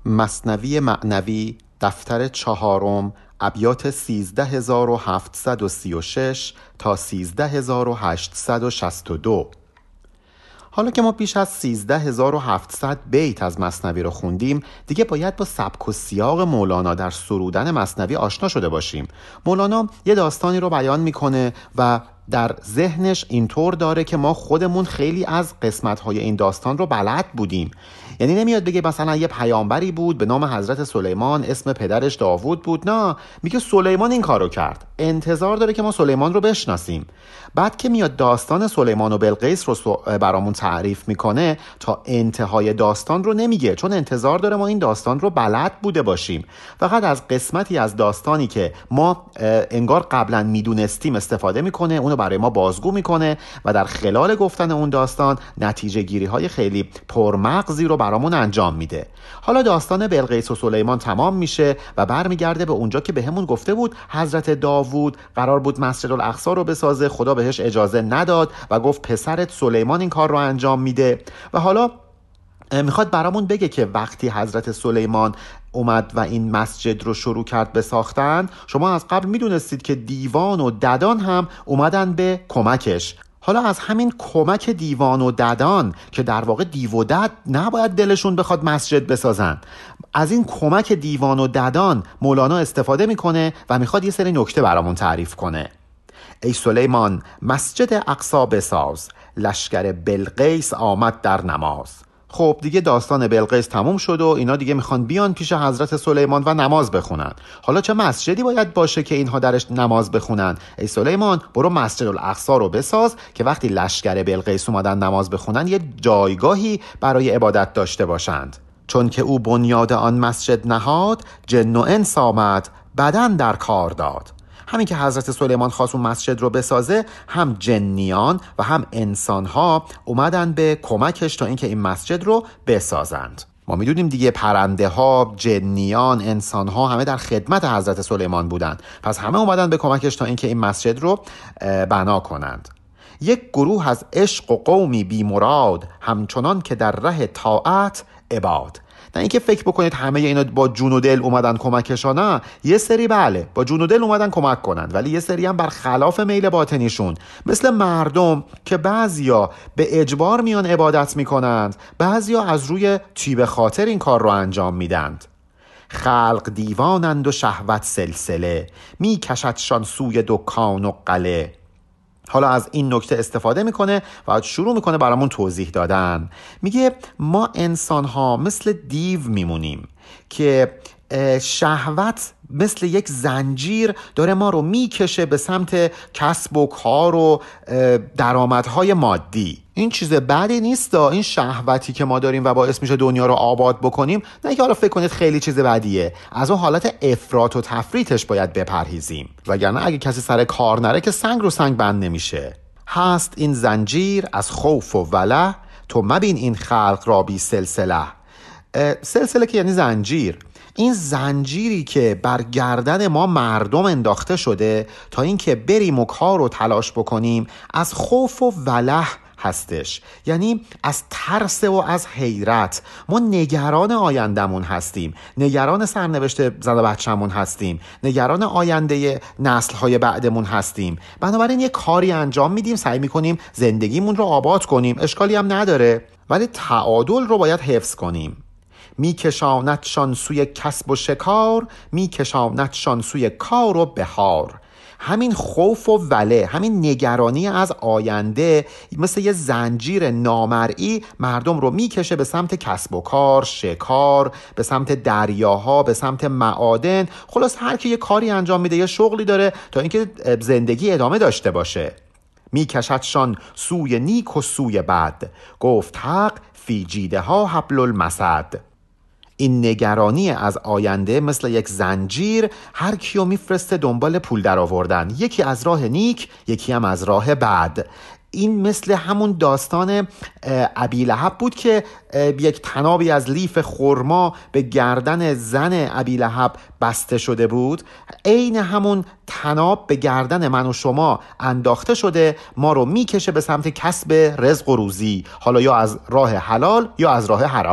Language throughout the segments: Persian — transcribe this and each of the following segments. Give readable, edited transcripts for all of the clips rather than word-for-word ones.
مثنوی معنوی دفتر 4 ابیات 13736 تا 13862. حالا که ما بیش از 13700 بیت از مثنوی رو خوندیم، دیگه باید با سبک و سیاق مولانا در سرودن مثنوی آشنا شده باشیم. مولانا یه داستانی رو بیان میکنه و در ذهنش اینطور داره که ما خودمون خیلی از قسمت‌های این داستان رو بلد بودیم. یعنی نمیاد بگه مثلا یه پیامبری بود به نام حضرت سلیمان، اسم پدرش داوود بود. نه، میگه سلیمان این کارو کرد. انتظار داره که ما سلیمان رو بشناسیم. بعد که میاد داستان سلیمان و بلقیس رو برامون تعریف میکنه، تا انتهای داستان رو نمیگه، چون انتظار داره ما این داستان رو بلد بوده باشیم. فقط از قسمتی از داستانی که ما انگار قبلا میدونستیم استفاده میکنه، اونو برای ما بازگو میکنه و در خلال گفتن اون داستان نتیجه گیری های خیلی پرمغزی رو برامون انجام میده. حالا داستان بلقیس و سلیمان تمام میشه و برمیگرده به اونجا که بهمون گفته بود حضرت داوود قرار بود مسجد الاقصی رو بسازه، خدا بهش اجازه نداد و گفت پسرت سلیمان این کار رو انجام میده. و حالا میخواد برامون بگه که وقتی حضرت سلیمان اومد و این مسجد رو شروع کرد به ساختن، شما از قبل میدونستید که دیوان و ددان هم اومدن به کمکش. حالا از همین کمک دیوان و ددان که در واقع دیو و دد نباید دلشون بخواد مسجد بسازن، از این کمک دیوان و ددان مولانا استفاده میکنه و میخواد یه سری نکته برامون تعریف کنه. ای سلیمان مسجد اقصی بساز، لشکر بلقیس آمد در نماز. خب دیگه داستان بلقیس تموم شد و اینا دیگه میخوان بیان پیش حضرت سلیمان و نماز بخونن. حالا چه مسجدی باید باشه که اینها درش نماز بخونن؟ ای سلیمان برو مسجد الاقصی رو بساز که وقتی لشکر بلقیس اومدن نماز بخونن یه جایگاهی برای عبادت داشته باشند. چون که او بنیاد آن مسجد نهاد، جن و انس آمد بدن در کار داد. همین که حضرت سلیمان خواست اون مسجد رو بسازه، هم جنیان و هم انسانها اومدن به کمکش تا اینکه این مسجد رو بسازند. ما میدونیم دیگه پرنده ها، جنیان، انسان ها همه در خدمت حضرت سلیمان بودن، پس همه اومدن به کمکش تا اینکه این مسجد رو بنا کنند. یک گروه از عشق و قومی بی مراد، همچنان که در ره طاعت عباد. نه اینکه فکر بکنید همه اینا با جون و دل اومدن کمکشان، نه، یه سری بله با جون و دل اومدن کمک کنند، ولی یه سری هم برخلاف میل باطنیشون، مثل مردم که بعضیا به اجبار میان عبادت میکنند، بعضیا از روی طیب خاطر این کار رو انجام میدند. خلق دیوانند و شهوت سلسله، میکشدشان سوی دکان و قله. حالا از این نکته استفاده میکنه و شروع میکنه برامون توضیح دادن. میگه ما انسان ها مثل دیو میمونیم که شهوت مثل یک زنجیر داره ما رو میکشه به سمت کسب و کار و درآمدهای مادی. این چیز بدی نیست، این شهوتی که ما داریم و باعث میشه دنیا رو آباد بکنیم، نه که حالا فکر کنید خیلی چیز بدیه. از اون حالت افراط و تفریطش باید بپرهیزیم، وگرنه اگه کسی سر کار نره که سنگ رو سنگ بند نمیشه. هست این زنجیر از خوف و وله، تو مبین این خلق را بی سلسله. سلسله که یعنی زنجیر. این زنجیری که بر گردن ما مردم انداخته شده تا اینکه بریم و کار رو تلاش بکنیم، از خوف و وله هستش، یعنی از ترس و از حیرت. ما نگران آیندمون هستیم، نگران سرنوشت زن و بچه‌مون هستیم، نگران آینده نسل‌های بعدمون هستیم. بنابراین یه کاری انجام میدیم، سعی میکنیم زندگیمون رو آباد کنیم، اشکالی هم نداره، ولی تعادل رو باید حفظ کنیم. میکشاندشان سوی کسب و شکار، میکشاندشان سوی کار و بهار. همین خوف و وله، همین نگرانی از آینده مثل یه زنجیر نامرئی مردم رو میکشه به سمت کسب و کار، شکار، به سمت دریاها، به سمت معادن. خلاص هر کی یه کاری انجام میده، یه شغلی داره تا اینکه زندگی ادامه داشته باشه. میکشدشان سوی نیک و سوی بد، گفت حق فی جیده ها حبل المسد. این نگرانی از آینده مثل یک زنجیر هر کیو میفرسته دنبال پول در آوردن، یکی از راه نیک، یکی هم از راه بد. این مثل همون داستان ابیلهب بود که یک تنابی از لیف خرما به گردن زن ابیلهب بسته شده بود. عین همون تناب به گردن من و شما انداخته شده، ما رو میکشه به سمت کسب رزق و روزی، حالا یا از راه حلال یا از راه حرام.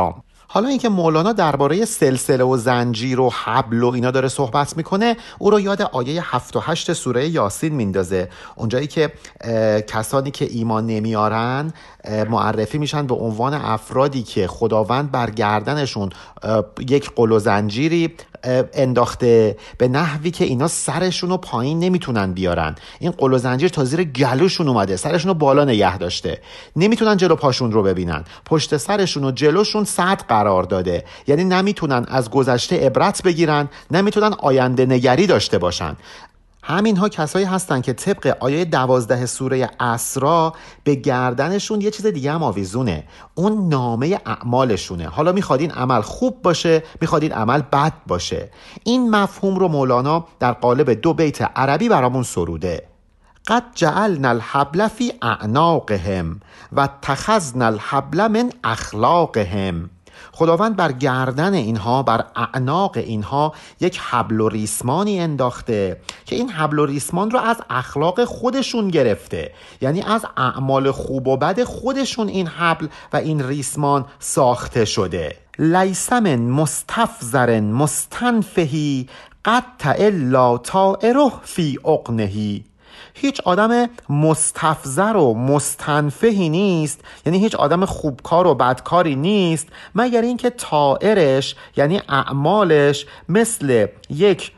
حالا اینکه مولانا درباره سلسله و زنجیر و حبل و اینا داره صحبت میکنه، او رو یاد آیه 7 و 8 سوره یاسین میندازه، اونجایی که کسانی که ایمان نمیارن معرفی میشن به عنوان افرادی که خداوند بر گردنشون یک قل و زنجیری انداخته به نحوی که اینا سرشون رو پایین نمیتونن بیارن. این قل و زنجیر تا زیر گلوشون اومده، سرشون رو بالا نگه داشته، نمیتونن جلو پاشون رو ببینن، پشت سرشون و جلوشون سد قرار داده، یعنی نمیتونن از گذشته عبرت بگیرن، نمیتونن آینده نگری داشته باشن. همین ها کسایی هستن که طبق آیه 12 سوره اسراء به گردنشون یه چیز دیگه هم آویزونه، اون نامه اعمالشونه. حالا میخواد این عمل خوب باشه، میخواد این عمل بد باشه. این مفهوم رو مولانا در قالب 2 بیت عربی برامون سروده. قد جعلنا الحبل فی اعناقهم و اتخذنا الحبل من اخلاقهم. خداوند بر گردن اینها، بر اعناق اینها یک حبل و ریسمانی انداخته که این حبل و ریسمان رو از اخلاق خودشون گرفته، یعنی از اعمال خوب و بد خودشون این حبل و این ریسمان ساخته شده. لیس من مستفزر مستنفهی قطع الا طائره فی عقنه. هیچ آدم مستفزر و مستنفهی نیست، یعنی هیچ آدم خوبکار و بدکاری نیست، مگر اینکه طائرش یعنی اعمالش مثل یک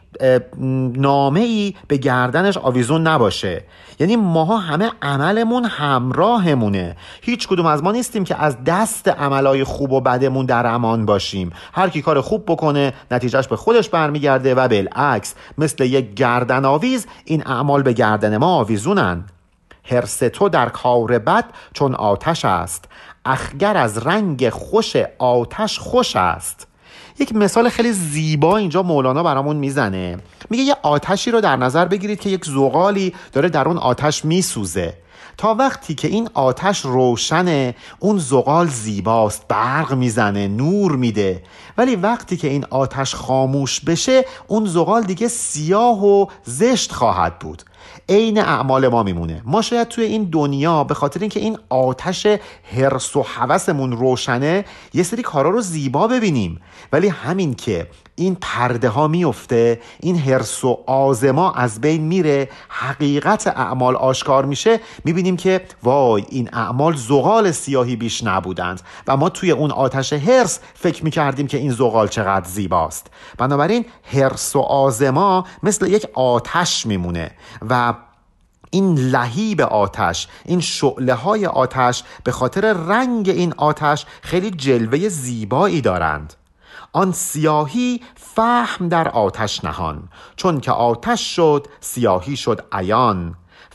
نامه‌ای به گردنش آویزون نباشه. یعنی ماها همه عملمون همراهمونه، هیچ کدوم از ما نیستیم که از دست عملای خوب و بدمون در امان باشیم. هر کی کار خوب بکنه نتیجهش به خودش برمیگرده و بالعکس، مثل یک گردن آویز این اعمال به گردن ما آویزونن. حرص تو در کار بد چون آتش است، اخگر از رنگ خوش آتش خوش است. یک مثال خیلی زیبا اینجا مولانا برامون میزنه. میگه یه آتشی رو در نظر بگیرید که یک زغالی داره در اون آتش میسوزه. تا وقتی که این آتش روشنه اون زغال زیباست، برق میزنه، نور میده. ولی وقتی که این آتش خاموش بشه اون زغال دیگه سیاه و زشت خواهد بود. عین اعمال ما میمونه. ما شاید توی این دنیا به خاطر اینکه این آتش حرص و هوسمون روشنه یه سری کارا رو زیبا ببینیم، ولی همین که این پرده ها میفته، این حرص و آز ما از بین میره، حقیقت اعمال آشکار میشه، میبینیم که وای این اعمال زغال سیاهی بیش نبودند و ما توی اون آتش حرص فکر میکردیم که این زغال چقدر زیباست. بنابراین حرص و آز ما مثل یک آتش میمونه و این لهیب آتش، این شعله های آتش به خاطر رنگ این آتش خیلی جلوه زیبایی دارند. آن سیاهی فهم در آتش نهان، چون که آتش شد سیاهی شد عیان.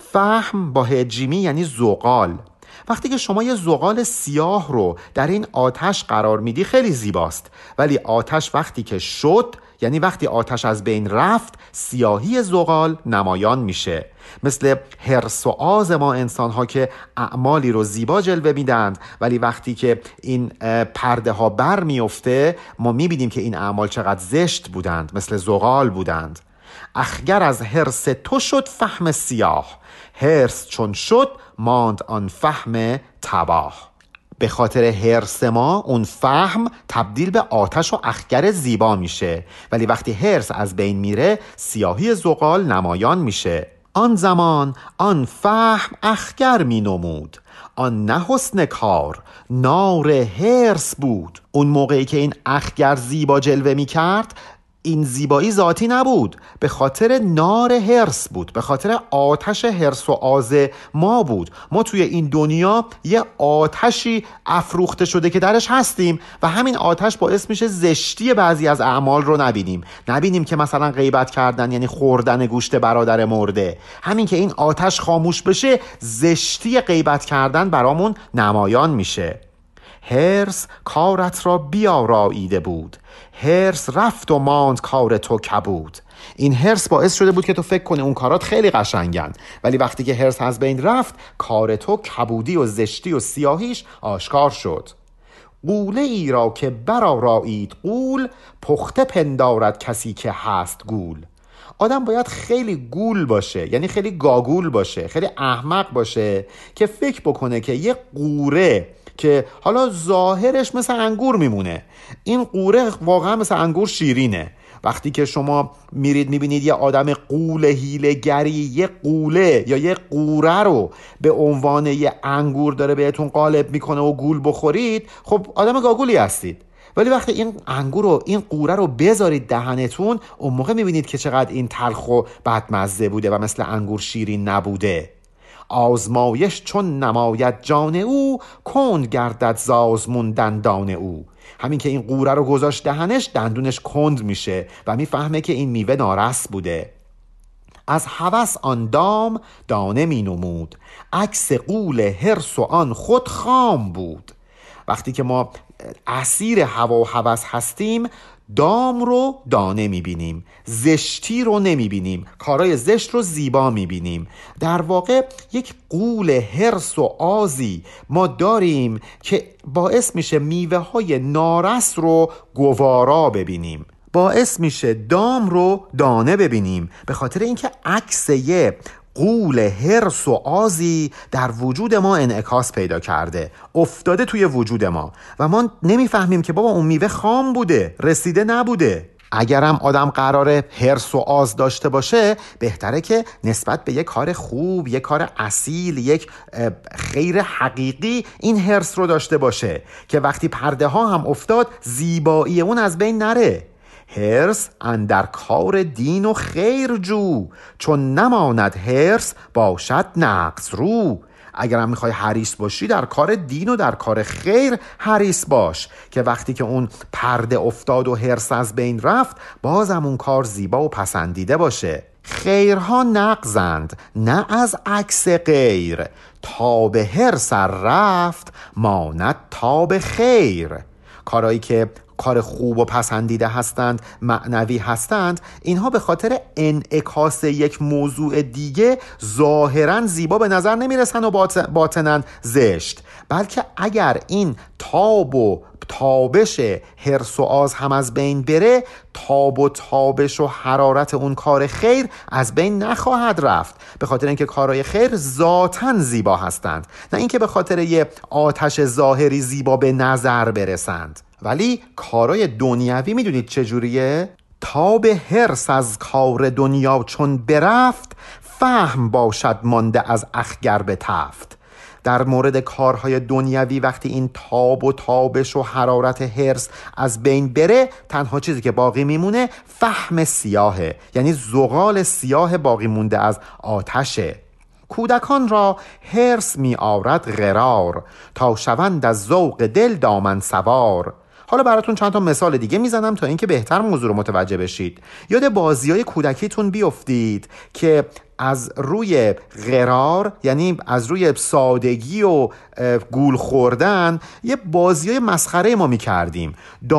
فهم با هجیمی یعنی زغال. وقتی که شما یه زغال سیاه رو در این آتش قرار میدی خیلی زیباست، ولی آتش وقتی که شد، یعنی وقتی آتش از بین رفت، سیاهی زغال نمایان میشه. مثل حرص و آز ما انسان ها که اعمالی رو زیبا جلوه میدند، ولی وقتی که این پرده ها بر میفته ما میبینیم که این اعمال چقدر زشت بودند، مثل زغال بودند. اخگر از حرص تو شد فهم سیاه، حرص چون شد ماند آن فهم تباه. به خاطر حرص ما اون فهم تبدیل به آتش و اخگر زیبا میشه، ولی وقتی حرص از بین میره سیاهی زغال نمایان میشه. آن زمان آن فهم اخگر می نمود، آن نه حسن کار نار حرص بود. اون موقعی که این اخگر زیبا جلوه می کرد این زیبایی ذاتی نبود، به خاطر نار حرص بود، به خاطر آتش حرص و آز ما بود. ما توی این دنیا یه آتشی افروخته شده که درش هستیم و همین آتش باعث میشه زشتی بعضی از اعمال رو نبینیم که مثلا غیبت کردن یعنی خوردن گوشت برادر مرده. همین که این آتش خاموش بشه زشتی غیبت کردن برامون نمایان میشه. حرص کارت را بیاراییده بود، حرص رفت و ماند کار تو کبود. این حرص باعث شده بود که تو فکر کنی اون کارات خیلی قشنگن، ولی وقتی که حرص از بین رفت کار تو کبودی و زشتی و سیاهیش آشکار شد. غوله ای را که برآرایید غول، پخته پندارد کسی که هست گول. آدم باید خیلی گول باشه، یعنی خیلی گاگول باشه، خیلی احمق باشه که فکر بکنه که یه قوره که حالا ظاهرش مثل انگور میمونه. این قوره واقعا مثل انگور شیرینه. وقتی که شما میرید میبینید یه آدم قوله هیله‌گری یه قوله یا یه قوره رو به عنوان یه انگور داره بهتون قالب میکنه و گول بخورید، خب آدم گاگولی هستید. ولی وقتی این انگور رو، این قوره رو بذارید دهنتون، اون موقع میبینید که چقدر این تلخ و بدمزه بوده و مثل انگور شیرین نبوده. آزمایش چون نماید جان او، کند گردد ز آزمون دندان او. همین که این قوره رو گذاشت دهنش، دندونش کند میشه و میفهمه که این میوه نارس بوده. از هوس آن دام دانه می نمود، عکس قول حرص و آن خود خام بود. وقتی که ما اسیر هوا و هوس هستیم، دام رو دانه میبینیم، زشتی رو نمیبینیم، کارهای زشت رو زیبا میبینیم. در واقع یک غول حرص و آزی ما داریم که باعث میشه میوه های نارس رو گوارا ببینیم، باعث میشه دام رو دانه ببینیم، به خاطر اینکه عکس یه غول حرص و آزی در وجود ما انعکاس پیدا کرده، افتاده توی وجود ما و ما نمیفهمیم که بابا اون میوه خام بوده، رسیده نبوده. اگرم آدم قراره حرص و آز داشته باشه، بهتره که نسبت به یک کار خوب، یک کار اصیل، یک خیر حقیقی این حرص رو داشته باشه که وقتی پرده ها هم افتاد زیبایی اون از بین نره. حرص اندر کار دین و خیر جو، چون نماند حرص باشد نقص رو. اگر هم میخوای حریص باشی در کار دین و در کار خیر حریص باش که وقتی که اون پرده افتاد و حرص از بین رفت، بازم اون کار زیبا و پسندیده باشه. خیرها نقضند نه از عکس غیر، تا به حرص رفت ماند تا به خیر. کارهایی که کار خوب و پسندیده هستند، معنوی هستند، اینها به خاطر انعکاس یک موضوع دیگه ظاهراً زیبا به نظر نمیرسن و باطناً زشت، بلکه اگر این تاب و تابش حرص و آز هم از بین بره، تاب و تابش و حرارت اون کار خیر از بین نخواهد رفت، به خاطر اینکه کارهای خیر ذاتاً زیبا هستند، نه اینکه به خاطر یه آتش ظاهری زیبا به نظر برسند. ولی کارهای دنیوی میدونید چجوریه؟ تا به حرص از کار دنیا چون برفت، فهم باشد مانده از اخگر به تفت. در مورد کارهای دنیوی وقتی این تاب و تابش و حرارت حرص از بین بره، تنها چیزی که باقی میمونه فهم سیاهه، یعنی زغال سیاه باقی مونده از آتشه. کودکان را حرص می آورد غرار، تا شوند از ذوق دل دامن سوار. حالا براتون چند تا مثال دیگه میزنم تا اینکه بهتر موضوع رو متوجه بشید. یاد بازی‌های کودکیتون بیفتید که از روی غرار، یعنی از روی سادگی و گول خوردن، یه بازی‌های مسخره ما می‌کردیم.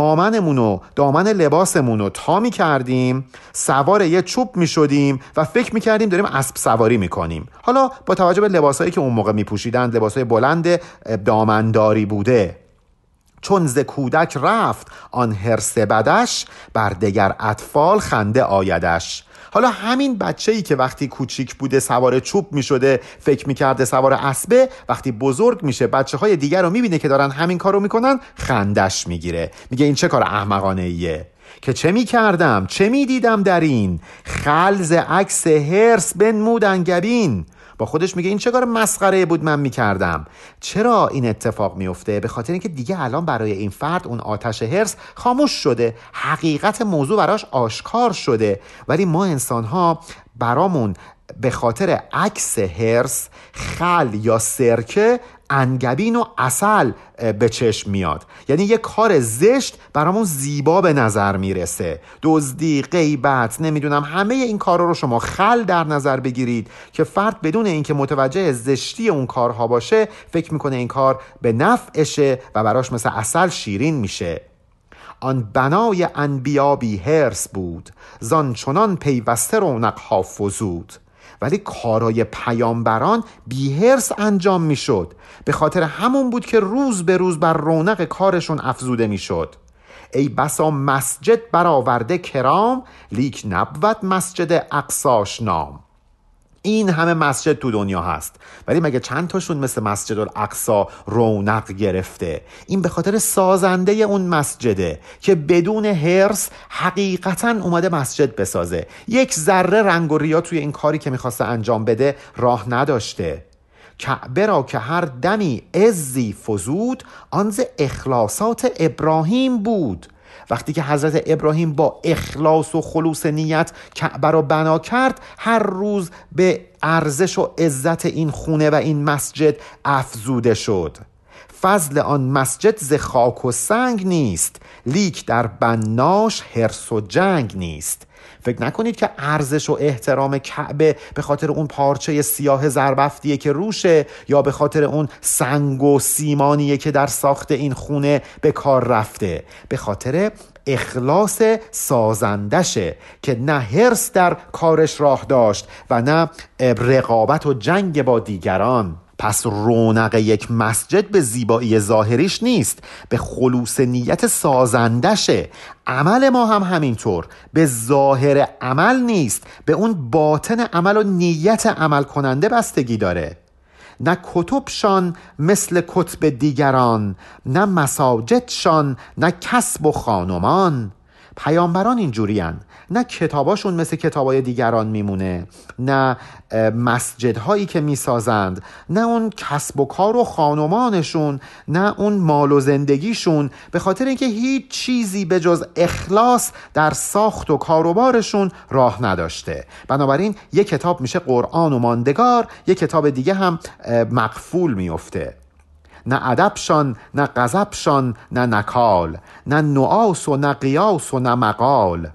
دامن لباسمون رو تا می‌کردیم، سوار یه چوب می‌شدیم و فکر می‌کردیم داریم اسب سواری می‌کنیم. حالا با توجه به لباسایی که اون موقع می‌پوشیدن، لباسای بلند دامنداری بوده. چون ز کودک رفت آن حرص بدش، بر دگر اطفال خنده آیدش. حالا همین بچه‌ای که وقتی کوچیک بوده سوار چوب می‌شده، فکر می‌کرده سوار اسبه، وقتی بزرگ میشه بچه‌های دیگر رو می‌بینه که دارن همین کارو می‌کنن، خندش میگیره، میگه این چه کار احمقانه‌ایه که چه می‌کردم چه می‌دیدم در این، خلز عکس حرص بنمود انگبین. با خودش میگه این چه کار مسخره بود من میکردم. چرا این اتفاق میفته؟ به خاطر اینکه دیگه الان برای این فرد اون آتش حرص خاموش شده، حقیقت موضوع براش آشکار شده. ولی ما انسان‌ها برامون به خاطر عکس حرص، خل یا سرکه، انگبین و عسل به چشم میاد. یعنی یه کار زشت برامون زیبا به نظر میرسه. دزدی، غیبت، نمیدونم، همه این کارا رو شما خل در نظر بگیرید که فرد بدون اینکه متوجه زشتی اون کارها باشه فکر میکنه این کار به نفعشه و براش مثل عسل شیرین میشه. آن بنای انبیا بی حرص بود، زان چنان پیوسته رونق‌ها فزود. ولی کارای پیامبران بی حرص انجام می شد، به خاطر همون بود که روز به روز بر رونق کارشون افزوده می شد. ای بسا مسجد برآورده کرام، لیک نبود مسجد اقصاش نام. این همه مسجد تو دنیا هست، ولی مگه چند تاشون مثل مسجد الاقصی رونق گرفته؟ این به خاطر سازنده اون مسجده که بدون حرص حقیقتاً اومده مسجد بسازه. یک ذره رنگ و ریا توی این کاری که میخواسته انجام بده راه نداشته. کعبه را که هر دمی عزی فزود، آن ز اخلاصات ابراهیم بود. وقتی که حضرت ابراهیم با اخلاص و خلوص نیت کعبه را بنا کرد، هر روز به ارزش و عزت این خونه و این مسجد افزوده شد. فضل آن مسجد ز خاک و سنگ نیست، لیک در بناش حرص و جنگ نیست. فکر نکنید که ارزش و احترام کعبه به خاطر اون پارچه سیاه زربفتیه که روشه، یا به خاطر اون سنگ و سیمانیه که در ساخت این خونه به کار رفته. به خاطر اخلاص سازندشه که نه حرص در کارش راه داشت و نه رقابت و جنگ با دیگران. پس رونق یک مسجد به زیبایی ظاهریش نیست، به خلوص نیت سازندشه. عمل ما هم همینطور، به ظاهر عمل نیست، به اون باطن عمل و نیت عمل کننده بستگی داره. نه کتبشان مثل کتب دیگران، نه مساجدشان نه کسب و خانمان. پیامبران اینجورین، نه کتاباشون مثل کتابای دیگران میمونه، نه مسجدهایی که میسازند، نه اون کسب و کار و خانمانشون، نه اون مال و زندگیشون، به خاطر اینکه هیچ چیزی به جز اخلاص در ساخت و کاروبارشون راه نداشته. بنابراین یک کتاب میشه قرآن و ماندگار، یک کتاب دیگه هم مقفول میفته. نه ادبشان نه غضبشان نه نکال، نه نعاس و نه قیاس و نه مقال.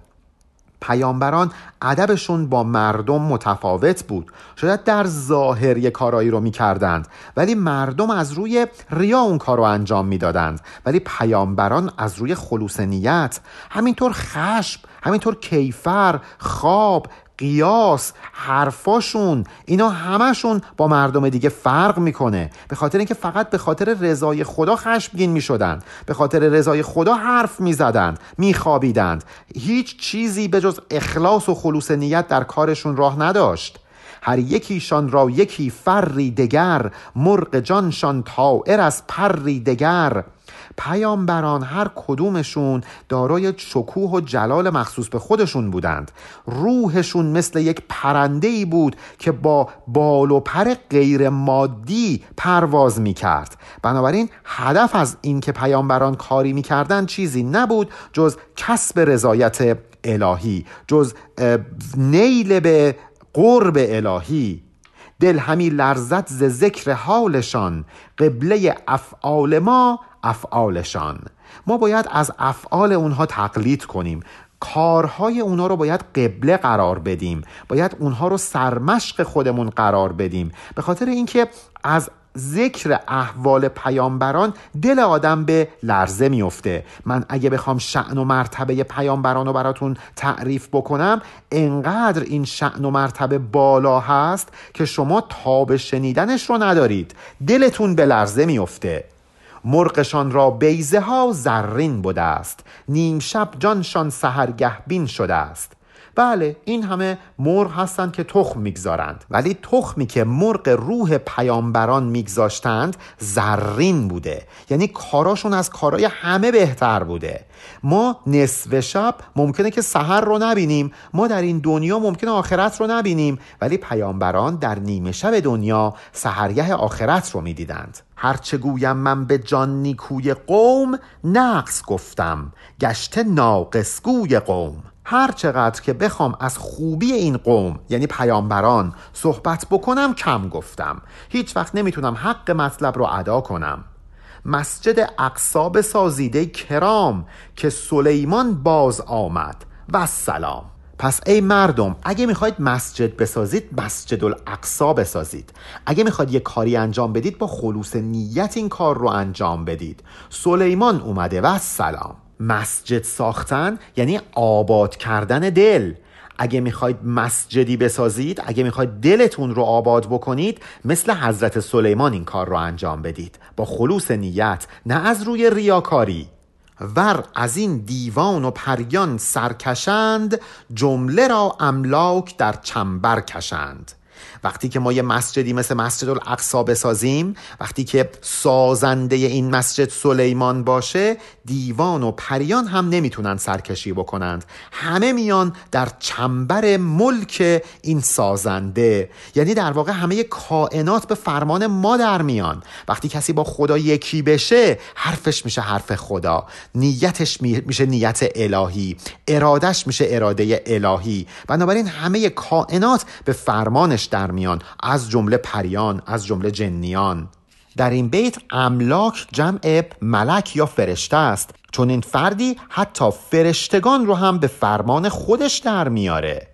پیامبران ادبشون با مردم متفاوت بود. شاید در ظاهر یک کارایی رو میکردند، ولی مردم از روی ریا اون کار رو انجام میدادند. ولی پیامبران از روی خلوص نیت. همینطور خشم، همینطور کیفر، خواب، قیاس، حرفاشون، اینا همشون با مردم دیگه فرق میکنه. به خاطر اینکه فقط به خاطر رضای خدا خشمگین میشدند، به خاطر رضای خدا حرف میزدند، میخوابیدند. هیچ چیزی به جز اخلاص و خلوص نیت در کارشون راه نداشت. هر یکیشان را یکی فری دگر، مرغ جانشان طائر از پری دگر. پیامبران هر کدومشون دارای شکوه و جلال مخصوص به خودشون بودند. روحشون مثل یک پرنده‌ای بود که با بال و پر غیر مادی پرواز می‌کرد. بنابراین هدف از این که پیامبران کاری می‌کردند چیزی نبود جز کسب رضایت الهی، جز نیل به قرب الهی. دل همی لرزد ز ذکر حالشان، قبله افعال ما افعالشان. ما باید از افعال اونها تقلید کنیم، کارهای اونها رو باید قبله قرار بدیم، باید اونها رو سرمشق خودمون قرار بدیم. به خاطر اینکه از ذکر احوال پیامبران دل آدم به لرزه میفته. من اگه بخوام شأن و مرتبه پیامبران رو براتون تعریف بکنم، انقدر این شأن و مرتبه بالا هست که شما تاب شنیدنش رو ندارید، دلتون به لرزه میفته. مرغشان را بیضه ها زرین بوده است، نیم شب جانشان سحرگه بین شده است. بله، این همه مرغ هستن که تخم میگذارند، ولی تخمی که مرغ روح پیامبران میگذاشتند زرین بوده، یعنی کاراشون از کارای همه بهتر بوده. ما نصف شب ممکنه که سحر رو نبینیم، ما در این دنیا ممکنه آخرت رو نبینیم، ولی پیامبران در نیمه شب دنیا سحرگه آخرت رو میدیدند. هرچه گویم من به جان نیکوی قوم، نقص گفتم گشته ناقص گوی قوم. هر چقدر که بخوام از خوبی این قوم یعنی پیامبران صحبت بکنم کم گفتم، هیچ وقت نمیتونم حق مطلب رو ادا کنم. مسجد اقصی بسازیده کرام، که سلیمان باز آمد و السلام. پس ای مردم، اگه میخواید مسجد بسازید مسجد الاقصی بسازید. اگه میخواید یک کاری انجام بدید با خلوص نیت این کار رو انجام بدید. سلیمان اومده و السلام. مسجد ساختن یعنی آباد کردن دل. اگه میخواید مسجدی بسازید، اگه میخواید دلتون رو آباد بکنید، مثل حضرت سلیمان این کار رو انجام بدید با خلوص نیت، نه از روی ریاکاری. ور از این دیوان و پریان سرکشند، جمله را املاک در چنبر کشند. وقتی که ما یه مسجدی مثل مسجد الاقصی بسازیم، وقتی که سازنده این مسجد سلیمان باشه، دیوان و پریان هم نمیتونن سرکشی بکنند، همه میان در چنبر ملک این سازنده. یعنی در واقع همه کائنات به فرمان ما در میان. وقتی کسی با خدا یکی بشه، حرفش میشه حرف خدا، نیتش میشه نیت الهی، ارادش میشه اراده الهی. بنابراین همه کائنات به فرمانش در میان، از جمله پریان، از جمله جنیان. در این بیت املاک جمع ملک یا فرشته است، چون این فردی حتی فرشتگان رو هم به فرمان خودش در میاره.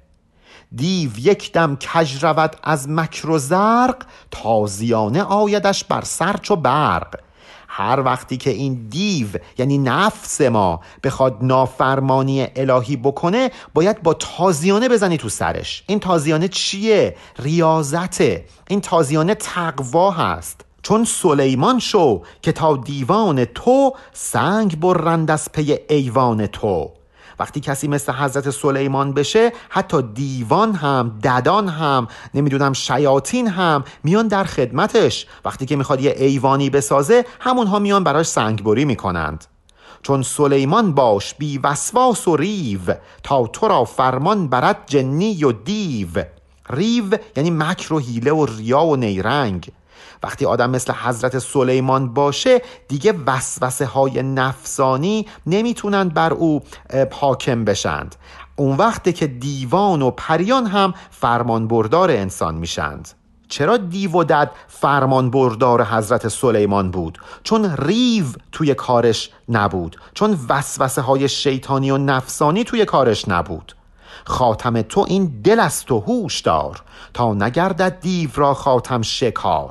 دیو یک دم کج رود از مکر و زرق، تازیانه آیدش بر سر چو برق. هر وقتی که این دیو یعنی نفس ما بخواد نافرمانی الهی بکنه، باید با تازیانه بزنی تو سرش. این تازیانه چیه؟ ریاضته. این تازیانه تقوا هست. چون سلیمان شو که تا دیوان تو، سنگ برند از پی ایوان تو. وقتی کسی مثل حضرت سلیمان بشه، حتی دیوان هم، ددان هم، نمیدونم شیاطین هم میان در خدمتش. وقتی که میخواد یه ایوانی بسازه، همونها میان براش سنگبری میکنند. چون سلیمان باش بی وسواس و ریو، تا تو را فرمان برد جنی و دیو. ریو یعنی مکر و حیله و ریا و نیرنگ. وقتی آدم مثل حضرت سلیمان باشه، دیگه وسوسه های نفسانی نمیتونن بر او حاکم بشند. اون وقته که دیوان و پریان هم فرمان بردار انسان میشند. چرا دیو و دد فرمان بردار حضرت سلیمان بود؟ چون ریو توی کارش نبود، چون وسوسه های شیطانی و نفسانی توی کارش نبود. خاتم تو این دل است و هوش دار، تا نگردد دیو را خاتم شکار.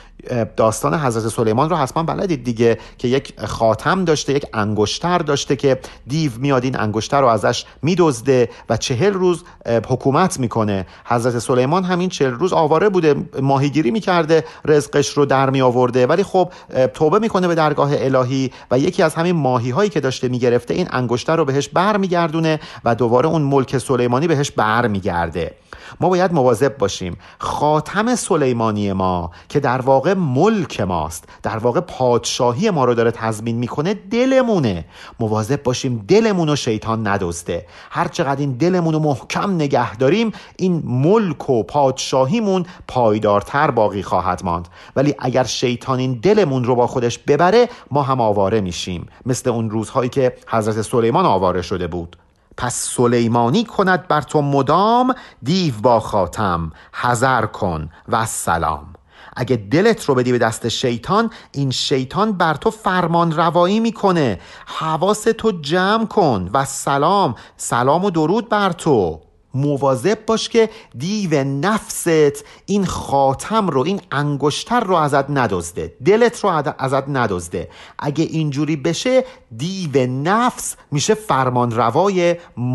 داستان حضرت سلیمان رو حتما بلدید دیگه، که یک خاتم داشته، یک انگشتر داشته که دیو میاد این انگشتر رو ازش میدزده و 40 روز حکومت میکنه. حضرت سلیمان همین 40 روز آواره بوده، ماهیگیری میکرده، رزقش رو در می آورده، ولی خب توبه میکنه به درگاه الهی و یکی از همین ماهی هایی که داشته میگرفته این انگشتر رو بهش بر میگردونه و دوباره اون ملک سلیمانی بهش بر میگرده. ما باید مواظب باشیم خاتم سلیمانی ما که در واقع ملک ماست، در واقع پادشاهی ما رو داره تضمین میکنه، دلمونه. مواظب باشیم دلمون رو شیطان ندزده. هر چقدر این دلمون رو محکم نگه داریم، این ملک و پادشاهیمون پایدارتر باقی خواهد ماند. ولی اگر شیطان این دلمون رو با خودش ببره، ما هم آواره میشیم، مثل اون روزهایی که حضرت سلیمان آواره شده بود. پس سلیمانی کند بر تو مدام، دیو با خاتم حذر کن و سلام. اگه دلت رو بدی به دست شیطان، این شیطان بر تو فرمان روایی میکنه. حواستو جمع کن و سلام و درود بر تو. مواظب باش که دیو نفست این خاتم رو، این انگشتر رو ازت ندزده، دلت رو ازت ندزده. اگه اینجوری بشه، دیو نفس میشه فرمان روای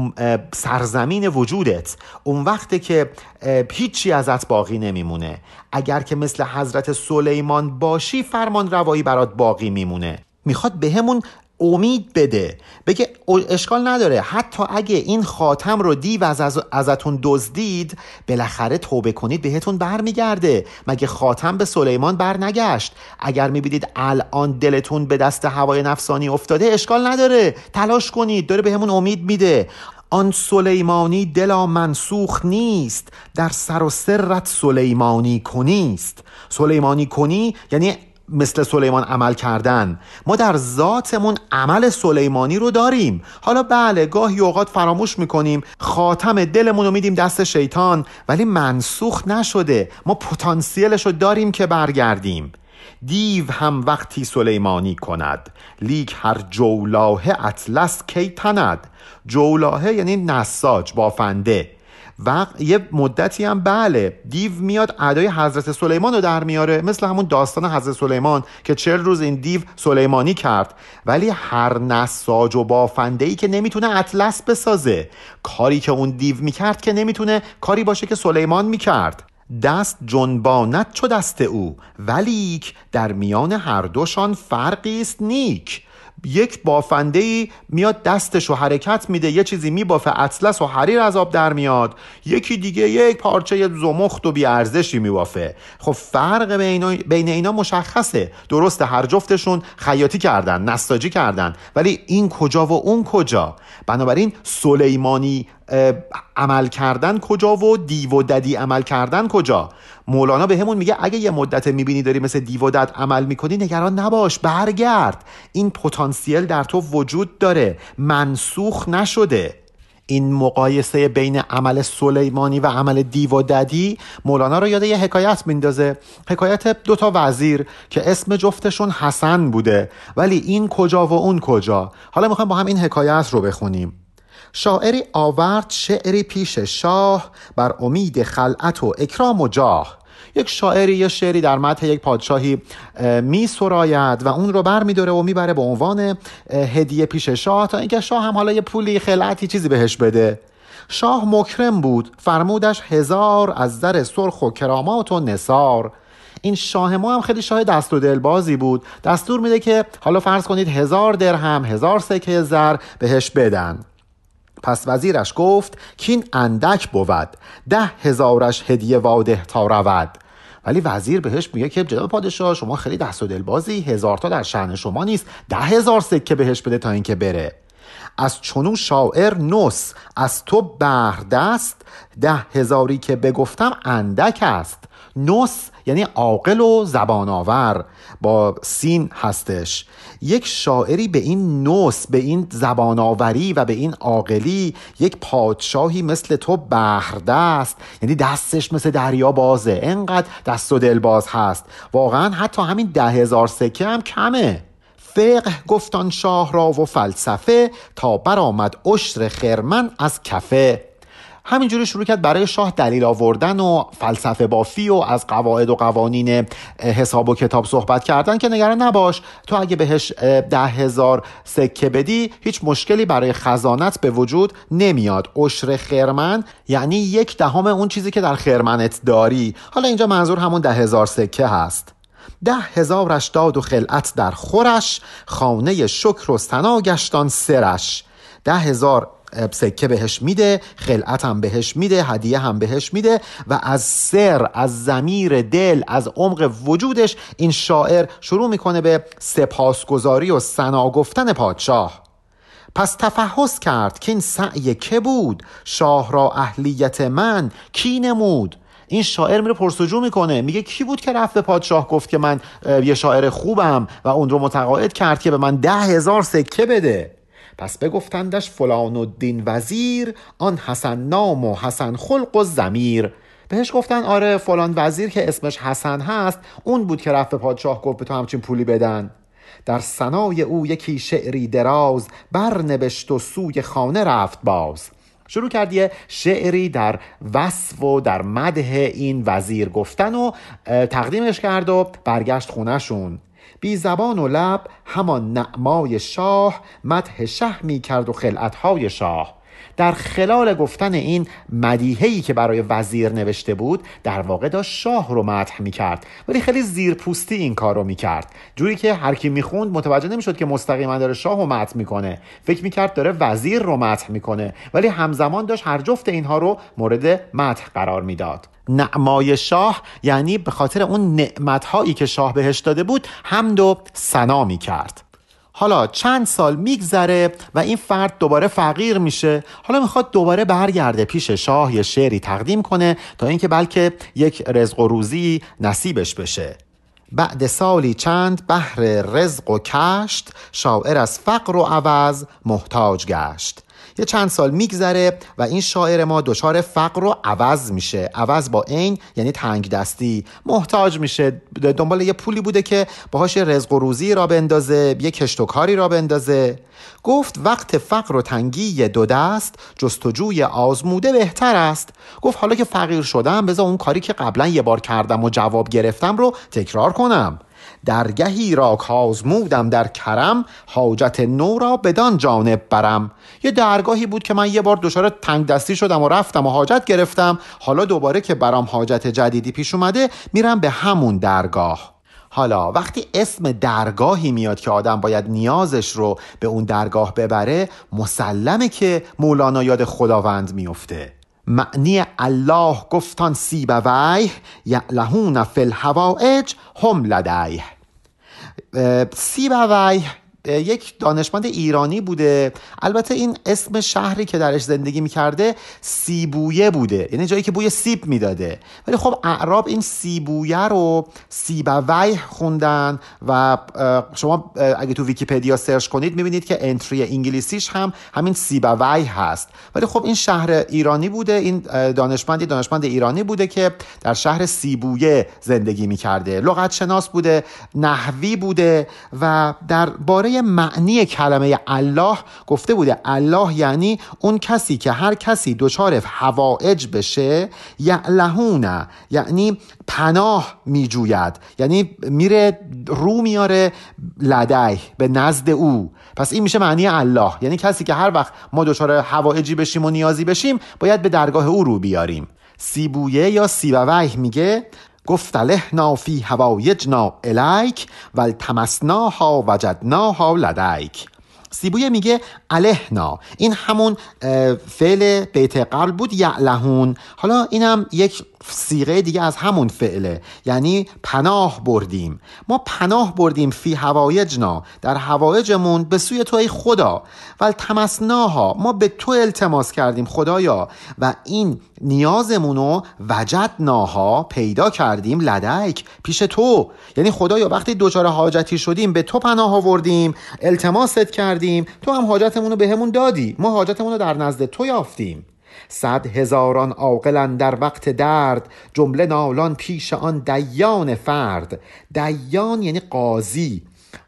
سرزمین وجودت. اون وقته که هیچی ازت باقی نمیمونه. اگر که مثل حضرت سلیمان باشی، فرمان روایی برات باقی میمونه. میخواد بهمون امید بده، بگه اشکال نداره، حتی اگه این خاتم رو دیو ازتون دزدید، بالاخره توبه کنید بهتون بر میگرده. مگه خاتم به سلیمان بر نگشت؟ اگر میبینید الان دلتون به دست هوای نفسانی افتاده، اشکال نداره، تلاش کنید، داره بهمون امید میده. آن سلیمانی دلا منسوخ نیست، در سر و سرت سلیمانی کنیست. سلیمانی کنی یعنی مثل سلیمان عمل کردن. ما در ذاتمون عمل سلیمانی رو داریم. حالا بله، گاهی اوقات فراموش میکنیم، خاتم دلمون رو میدیم دست شیطان، ولی منسوخ نشده. ما پتانسیلش رو داریم که برگردیم. دیو هم وقتی سلیمانی کند، لیک هر جولاه اطلس کی تند. جولاه یعنی نساج، بافنده. و یه مدتی هم بله، دیو میاد ادای حضرت سلیمان رو در میاره، مثل همون داستان حضرت سلیمان که 40 روز این دیو سلیمانی کرد. ولی هر نساج و بافنده‌ای که نمیتونه اطلس بسازه، کاری که اون دیو میکرد که نمیتونه کاری باشه که سلیمان میکرد. دست جنباند چو دست او، ولیک در میان هر دوشان فرقی است نیک. یک بافنده‌ای میاد دستشو حرکت میده، یه چیزی میبافه، اطلس و حریر از آب در میاد، یکی دیگه یک پارچه زمخت و بیارزشی میبافه. خب فرق بین اینا مشخصه. درسته هر جفتشون خیاطی کردن، نساجی کردن، ولی این کجا و اون کجا؟ بنابراین سلیمانی عمل کردن کجا و دیو و ددی عمل کردن کجا؟ مولانا به همون میگه اگه یه مدت میبینی داری مثل دیو و دد عمل میکنی، نگران نباش، برگرد، این پتانسیل در تو وجود داره، منسوخ نشده. این مقایسه بین عمل سلیمانی و عمل دیو و ددی مولانا رو یاد یه حکایت میندازه، حکایت دوتا وزیر که اسم جفتشون حسن بوده، ولی این کجا و اون کجا. حالا میخوایم با هم این حکایت رو بخونیم. شاعری آورد شعری پیش شاه، بر امید خلعت و اکرام و جاه. یک شاعری یه شعری در مدح یک پادشاهی می سراید و اون رو بر می داره و می بره به عنوان هدیه پیش شاه، تا اینکه شاه هم حالا یه پولی خلعتی چیزی بهش بده. شاه مکرم بود، فرمودش 1000 از زر سرخ و کرامات و نثار. این شاه ما هم خیلی شاه دست و دلبازی بود، دستور میده که حالا فرض کنید 1000 درهم 1000 سکه زر بهش بدن. پس وزیرش گفت کین اندک بود، 10,000 هدیه واده تا رود. ولی وزیر بهش میگه که جناب پادشاه شما خیلی دست و دلبازی، 1000 تا در شأن شما نیست، 10,000 سکه بهش بده تا اینکه بره. از چنو شاعر نس، از تو بهر دست، 10,000 که بگفتم اندک است. نس یعنی عاقل و زبان آور، با سین هستش. یک شاعری به این نس، به این زبان آوری و به این عاقلی، یک پادشاهی مثل تو بحردست، یعنی دستش مثل دریا بازه، انقدر دست و دل باز هست. واقعا حتی همین 10,000 سکه هم کمه. فقه گفتان شاه را و فلسفه، تا برآمد عشر خرمن از کفه. همینجوری شروع کرد برای شاه دلیل آوردن و فلسفه بافی و از قواعد و قوانین حساب و کتاب صحبت کردن که نگران نباش، تو اگه بهش 10,000 سکه بدی هیچ مشکلی برای خزانت به وجود نمیاد. عشر خرمن یعنی 1/10 اون چیزی که در خرمنت داری. حالا اینجا منظور همون 10,000 سکه هست. 10,000 داد و خلعت در خورش، خانه شکر و ثنا گشتان سرش. 10,000 سکه بهش میده، خلعت هم بهش میده، هدیه هم بهش میده و از سر، از ضمیر دل، از عمق وجودش این شاعر شروع میکنه به سپاسگزاری و ثنا گفتن پادشاه. پس تفحص کرد که این سعی که بود، شاه را اهلیت من کی نمود. این شاعر میره پرسجو میکنه، میگه کی بود که رفت به پادشاه گفت که من یه شاعر خوبم و اون رو متقاعد کرد که به من 10,000 سکه بده. پس بگفتندش فلان الدین وزیر، آن حسن نام و حسن خلق و ضمیر. بهش گفتن آره فلان وزیر که اسمش حسن هست، اون بود که رفت به پادشاه گفت به تو همچین پولی بدن. در ثنای او یکی شعری دراز، برنوشت و سوی خانه رفت باز. شروع کرد یه شعری در وصف و در مدح این وزیر گفتن و تقدیمش کرد و برگشت خونهشون. بی زبان و لب همان نعمای شاه، مدح شه می کرد و خلعتهای شاه. در خلال گفتن این مدیحه‌ای که برای وزیر نوشته بود، در واقع داشت شاه رو مدح می‌کرد، ولی خیلی زیرپوستی این کار رو می‌کرد، جوری که هر کی می‌خوند متوجه نمی‌شد که مستقیما داره شاه رو مدح می‌کنه، فکر می‌کرد داره وزیر رو مدح می‌کنه، ولی همزمان داشت هر جفت اینها رو مورد مدح قرار میداد. نعمای شاه یعنی به خاطر اون نعمت‌هایی که شاه بهش داده بود حمد و ثنا می‌کرد. حالا چند سال میگذره و این فرد دوباره فقیر میشه، حالا میخواد دوباره برگرده پیش شاه یه شعری تقدیم کنه تا اینکه بلکه یک رزق و روزی نصیبش بشه. بعد سالی چند بهر رزق و کشت، شاعر از فقر و عوض محتاج گشت. یه چند سال میگذره و این شاعر ما دچار فقر و عوض میشه. عوض با عین یعنی تنگ دستی، محتاج میشه، دنبال یه پولی بوده که باهاش رزق و روزی را بندازه، یه کشت و کاری را بندازه. گفت وقت فقر و تنگی دو دست، جستجوی آزموده بهتر است. گفت حالا که فقیر شدم بذار اون کاری که قبلا یه بار کردم و جواب گرفتم رو تکرار کنم. درگهی را کازمودم در کرم، حاجت نو را بدان جانب برم. یه درگاهی بود که من یه بار دچار تنگ دستی شدم و رفتم و حاجت گرفتم، حالا دوباره که برام حاجت جدیدی پیش اومده میرم به همون درگاه. حالا وقتی اسم درگاهی میاد که آدم باید نیازش رو به اون درگاه ببره، مسلمه که مولانا یاد خداوند میفته. معنی الله گفتان سیبویه یعلهون فی الحوائج هم لدیه. سیبویه یک دانشمند ایرانی بوده. البته این اسم شهری که درش زندگی میکرده سیبویه بوده، یعنی جایی که بوی سیب میداده، ولی خب اعراب این سیبویه رو سیبویه خوندن و شما اگه تو ویکی‌پدیا سرچ کنید میبینید که انتری انگلیسیش هم همین سیبویه هست. ولی خب این شهر ایرانی بوده، این دانشمند ایرانی بوده که در شهر سیبویه زندگی میکرده، لغت شناس بوده، نحوی بوده و در باره معنی کلمه الله گفته بوده الله یعنی اون کسی که هر کسی دچار حوائج بشه، یعلهونه یعنی پناه میجوید، یعنی میره رو میاره لدیه به نزد او. پس این میشه معنی الله، یعنی کسی که هر وقت ما دچار حوائجی بشیم و نیازی بشیم باید به درگاه او رو بیاریم. سیبویه یا سیبویه میگه گفت لهنا فی حوایجنا الیک والتمسناها وجدناها لدیک. سیبویه میگه الهنا، این همون فعل بیت قبل بود یعلهون، حالا اینم یک صیغه دیگه از همون فعله، یعنی پناه بردیم. ما پناه بردیم فی حوایجنا، در حوایجمون به سوی تو ای خدا، والتمسناها ما به تو التماس کردیم خدایا، و این نیازمونو وجدناها پیدا کردیم لدیک پیش تو، یعنی خدایا وقتی دوچار حاجتی شدیم به تو پناه آوردیم، التماست کردیم، تو هم حاجتمونو بهمون دادی، ما حاجتمونو در نزد تو یافتیم. 100,000 عاقلان در وقت درد، جمله نالان پیش آن دیان فرد. دیان یعنی قاضی.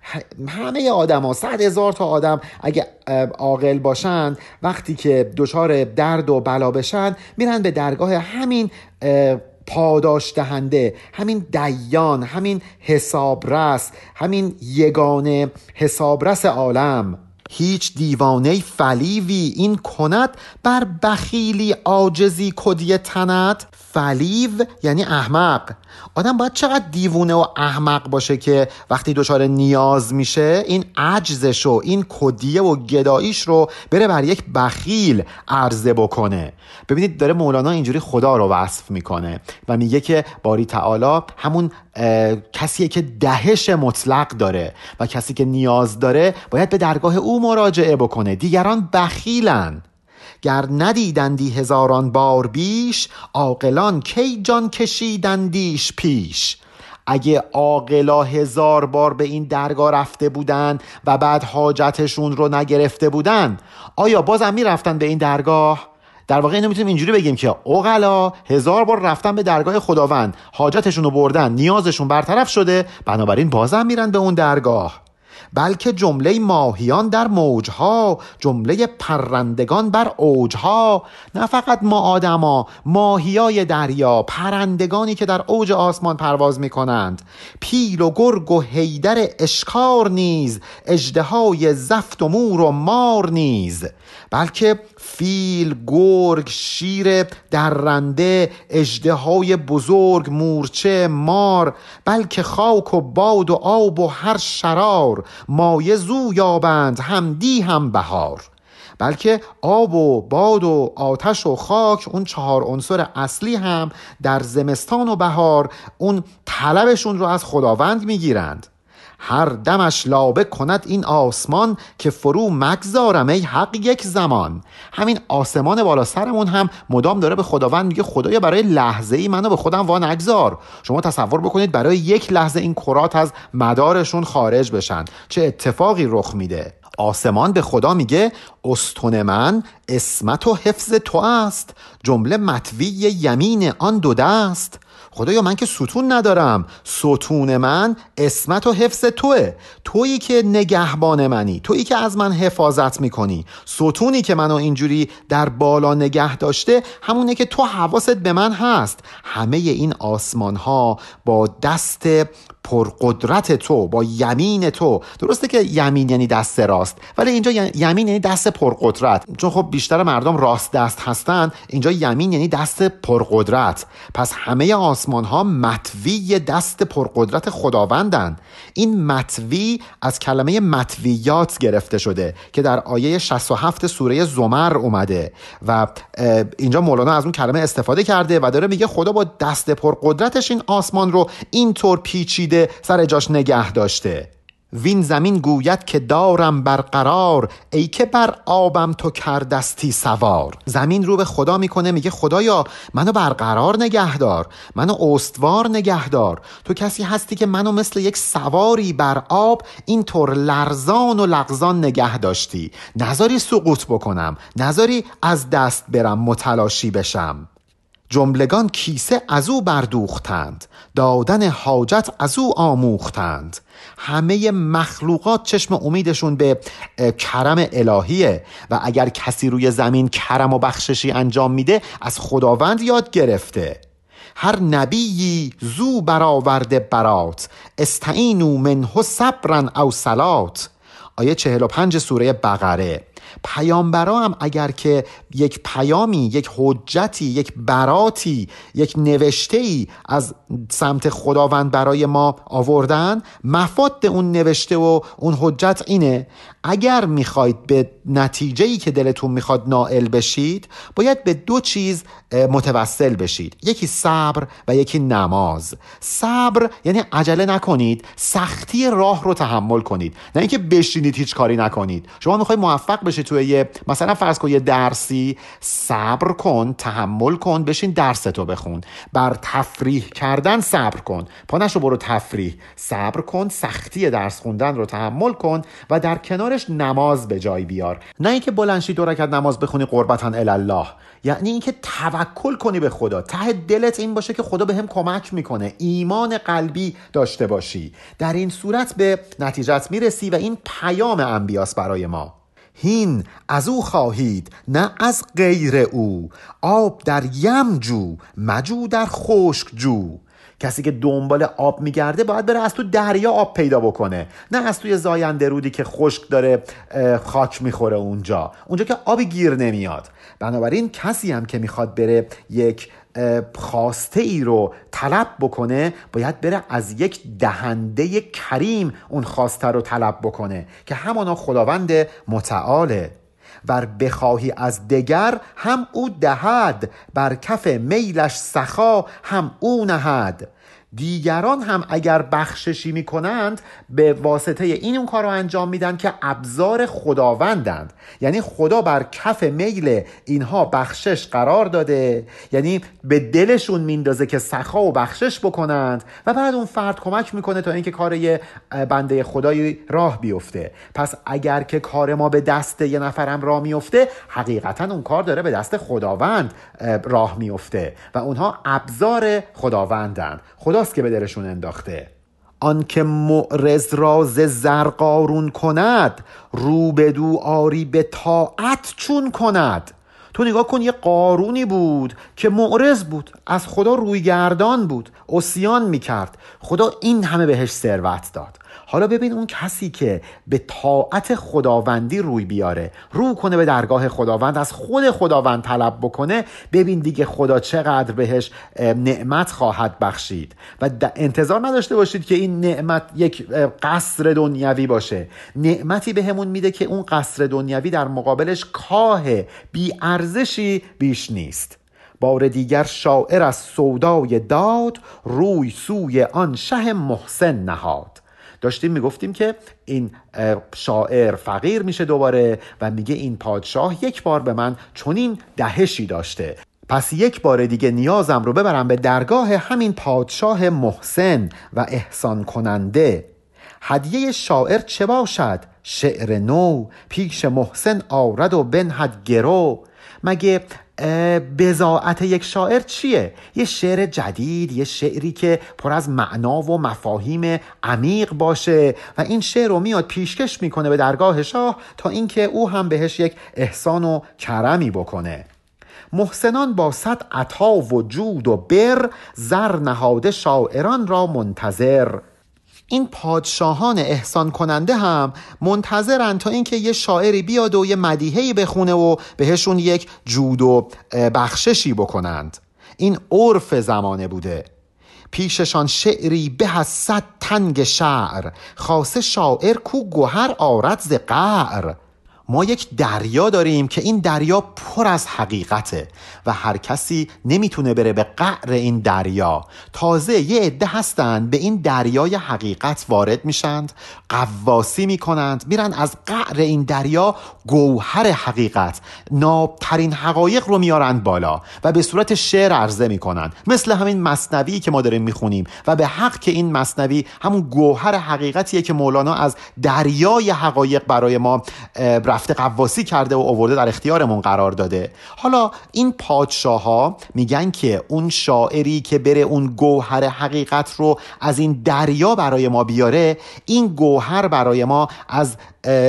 همه آدم ها 100,000 تا آدم اگه عاقل باشن وقتی که دچار درد و بلا بشن میرن به درگاه همین پاداش دهنده، همین دیان، همین حسابرس، همین یگانه حسابرس عالم. هیچ دیوانه فلیوی این کند، بر بخیلی عاجزی کدیه تند. فلیو یعنی احمق. آدم باید چقدر دیوونه و احمق باشه که وقتی دچار نیاز میشه این عجزش و این کدیه و گداییش رو بره بر یک بخیل عرضه بکنه. ببینید داره مولانا اینجوری خدا رو وصف میکنه و میگه که باری تعالی همون کسیه که دهش مطلق داره و کسی که نیاز داره باید به درگاه او مراجعه بکنه. دیگران بخیلن. گر ندیدندی 1000 بار بیش، عاقلان کی جان کشیدندیش پیش. اگه عاقلا 1000 بار به این درگاه رفته بودن و بعد حاجتشون رو نگرفته بودن، آیا بازم میرفتن به این درگاه؟ در واقع اینو میتونیم اینجوری بگیم که عقلا 1000 بار رفتن به درگاه خداوند، حاجتشون رو بردن، نیازشون برطرف شده، بنابراین بازم میرن به اون درگاه. بلکه جمله ماهیان در موجها، جمله پرندگان بر اوجها. نه فقط ما آدما، ماهیای دریا، پرندگانی که در اوج آسمان پرواز میکنند، پیل و گرگ و حیدر اشکار نیز، اژدهای زفت و مور و مار نیز. بلکه فیل، گرگ، شیر درنده، اژدهای بزرگ، مورچه، مار، بلکه خاک و باد و آب و هر شرار، مایه زو یابند هم دی هم بهار. بلکه آب و باد و آتش و خاک، اون 4 عنصر اصلی هم در زمستان و بهار اون طلبشون رو از خداوند میگیرند. هر دمش لابه کند این آسمان، که فرو مگذارم ای حق یک زمان. همین آسمان بالا سرمون هم مدام داره به خداوند میگه خدایا برای لحظه ای منو به خودم وا نگذار. شما تصور بکنید برای یک لحظه این کرات از مدارشون خارج بشن، چه اتفاقی رخ میده. آسمان به خدا میگه استون من اسمت و حفظ تو است، جمله مطوی یمین آن 2 دست. خدایا من که ستون ندارم، ستون من اسمت و حفظ توه، تویی که نگهبان منی، تویی که از من حفاظت میکنی. ستونی که منو اینجوری در بالا نگه داشته همونه که تو حواست به من هست. همه این آسمان ها با دست پرقدرت تو، با یمین تو. درسته که یمین یعنی دست راست، ولی اینجا یمین یعنی دست پرقدرت، چون خب بیشتر مردم راست دست هستن. اینجا یمین یعنی دست پرقدرت. پس همه آسمان ها مطوی دست پرقدرت خداوندن. این مطوی از کلمه مطویات گرفته شده که در آیه 67 سوره زمر اومده و اینجا مولانا از اون کلمه استفاده کرده و داره میگه خدا با دست پرقدرتش این آسمان رو اینطور پیچیده سر جاش نگه داشته. وین زمین گوید که دارم برقرار، ای که بر آبم تو کردستی سوار. زمین رو به خدا میکنه، میگه خدایا منو برقرار نگه دار، منو استوار نگه دار. تو کسی هستی که منو مثل یک سواری بر آب اینطور لرزان و لغزان نگه داشتی، نذاری سقوط بکنم، نذاری از دست برم متلاشی بشم. جملگان کیسه از او بردوختند، دادن حاجت از او آموختند. همه مخلوقات چشم امیدشون به کرم الهیه و اگر کسی روی زمین کرم و بخششی انجام میده از خداوند یاد گرفته. هر نبیی زو برآورده برات، استعینوا منه صبرا او صلات. آیه 45 سوره بقره. پیامبرا هم اگر که یک پیامی، یک حجتی، یک براتی، یک نوشته‌ای از سمت خداوند برای ما آوردن، مفاد اون نوشته و اون حجت اینه: اگر میخواید به نتیجه‌ای که دلتون میخواد نائل بشید، باید به دو چیز متوسل بشید، یکی صبر و یکی نماز. صبر یعنی عجله نکنید، سختی راه رو تحمل کنید، نه اینکه بشینید هیچ کاری نکنید. شما میخوای موفق بشی توی مثلا فرض کن یه درسی، صبر کن، تحمل کن، بشین درستو بخون. بر تفریح کردن صبر کن، پانشو برو تفریح. صبر کن، سختی درس خوندن رو تحمل کن و در کنارش نماز به جای بیار. نه اینکه بلند شی 2 رکعت نماز بخونی قربتاً الله، یعنی اینکه توکل کنی به خدا، ته دلت این باشه که خدا بهم کمک میکنه، ایمان قلبی داشته باشی. در این صورت به نتیجت میرسی و این پیام انبیاست برای ما. هین از او خواهید نه از غیر او، آب در یم جو مجو در خشک جو. کسی که دنبال آب میگرده باید بره از تو دریا آب پیدا بکنه، نه از توی زاینده رودی که خشک داره خاک میخوره اونجا که آبی گیر نمیاد. بنابراین کسی هم که میخواد بره یک خواسته ای رو طلب بکنه، باید بره از یک دهنده کریم اون خواسته رو طلب بکنه که همانا خداوند متعاله. ور بخواهی از دگر هم او دهد، بر کف میلش سخا هم او نهد. دیگران هم اگر بخششی میکنند به واسطه این اون کار رو انجام میدن که ابزار خداوندند، یعنی خدا بر کف میل اینها بخشش قرار داده، یعنی به دلشون میندازه که سخا و بخشش بکنند و بعد اون فرد کمک میکنه تا اینکه کار یه بنده خدایی راه بیفته. پس اگر که کار ما به دست یه نفرم راه میفته، حقیقتا اون کار داره به دست خداوند راه میفته و اونها ابزار خداوندند، خداست که به دلشون انداخته. آن که معرض را ز زر قارون کند، رو بدو آری به طاعت چون کند. تو نگاه کن، یه قارونی بود که معرض بود، از خدا روی گردان بود، عصیان میکرد، خدا این همه بهش ثروت داد. حالا ببین اون کسی که به طاعت خداوندی روی بیاره، رو کنه به درگاه خداوند، از خود خداوند طلب بکنه، ببین دیگه خدا چقدر بهش نعمت خواهد بخشید. و انتظار نداشته باشید که این نعمت یک قصر دنیوی باشه. نعمتی به همون میده که اون قصر دنیوی در مقابلش کاه بی ارزشی بیش نیست. بار دیگر شاعر از سودای داد، روی سوی آن شه محسن نهاد. داشتیم میگفتیم که این شاعر فقیر میشه دوباره و میگه این پادشاه یک بار به من چنین دهشی داشته، پس یک بار دیگه نیازم رو ببرم به درگاه همین پادشاه محسن و احسان کننده. هدیه شاعر چه باشد؟ شعر نو، پیش محسن آرد و بنهد گرو. مگه بضاعت یک شاعر چیه؟ یه شعر جدید، یه شعری که پر از معنا و مفاهیم عمیق باشه و این شعر رو میاد پیشکش میکنه به درگاه شاه تا اینکه او هم بهش یک احسان و کرمی بکنه. محسنان با 100 عطا و جود و بر، زر نهاده شاعران را منتظر. این پادشاهان احسان کننده هم منتظرن تا اینکه یه شاعری بیاد و یه مدیحه‌ای بخونه و بهشون یک جود و بخششی بکنند. این عرف زمانه بوده. پیششان شعری به از 100 تنگ شعر، خاصه شاعر کو گوهر آرد ز قعر. ما یک دریا داریم که این دریا پر از حقیقته و هر کسی نمیتونه بره به قعر این دریا. تازه یه عده هستن به این دریای حقیقت وارد میشند، غواصی میکنند، میرن از قعر این دریا گوهر حقیقت، نابترین حقایق رو میارن بالا و به صورت شعر عرضه میکنند، مثل همین مثنوی که ما داریم میخونیم. و به حق که این مثنوی همون گوهر حقیقتیه که مولانا از دریای حقایق برای ما رفته غواصی کرده و آورده در اختیارمون قرار داده. حالا این پادشاه ها میگن که اون شاعری که بره اون گوهر حقیقت رو از این دریا برای ما بیاره، این گوهر برای ما از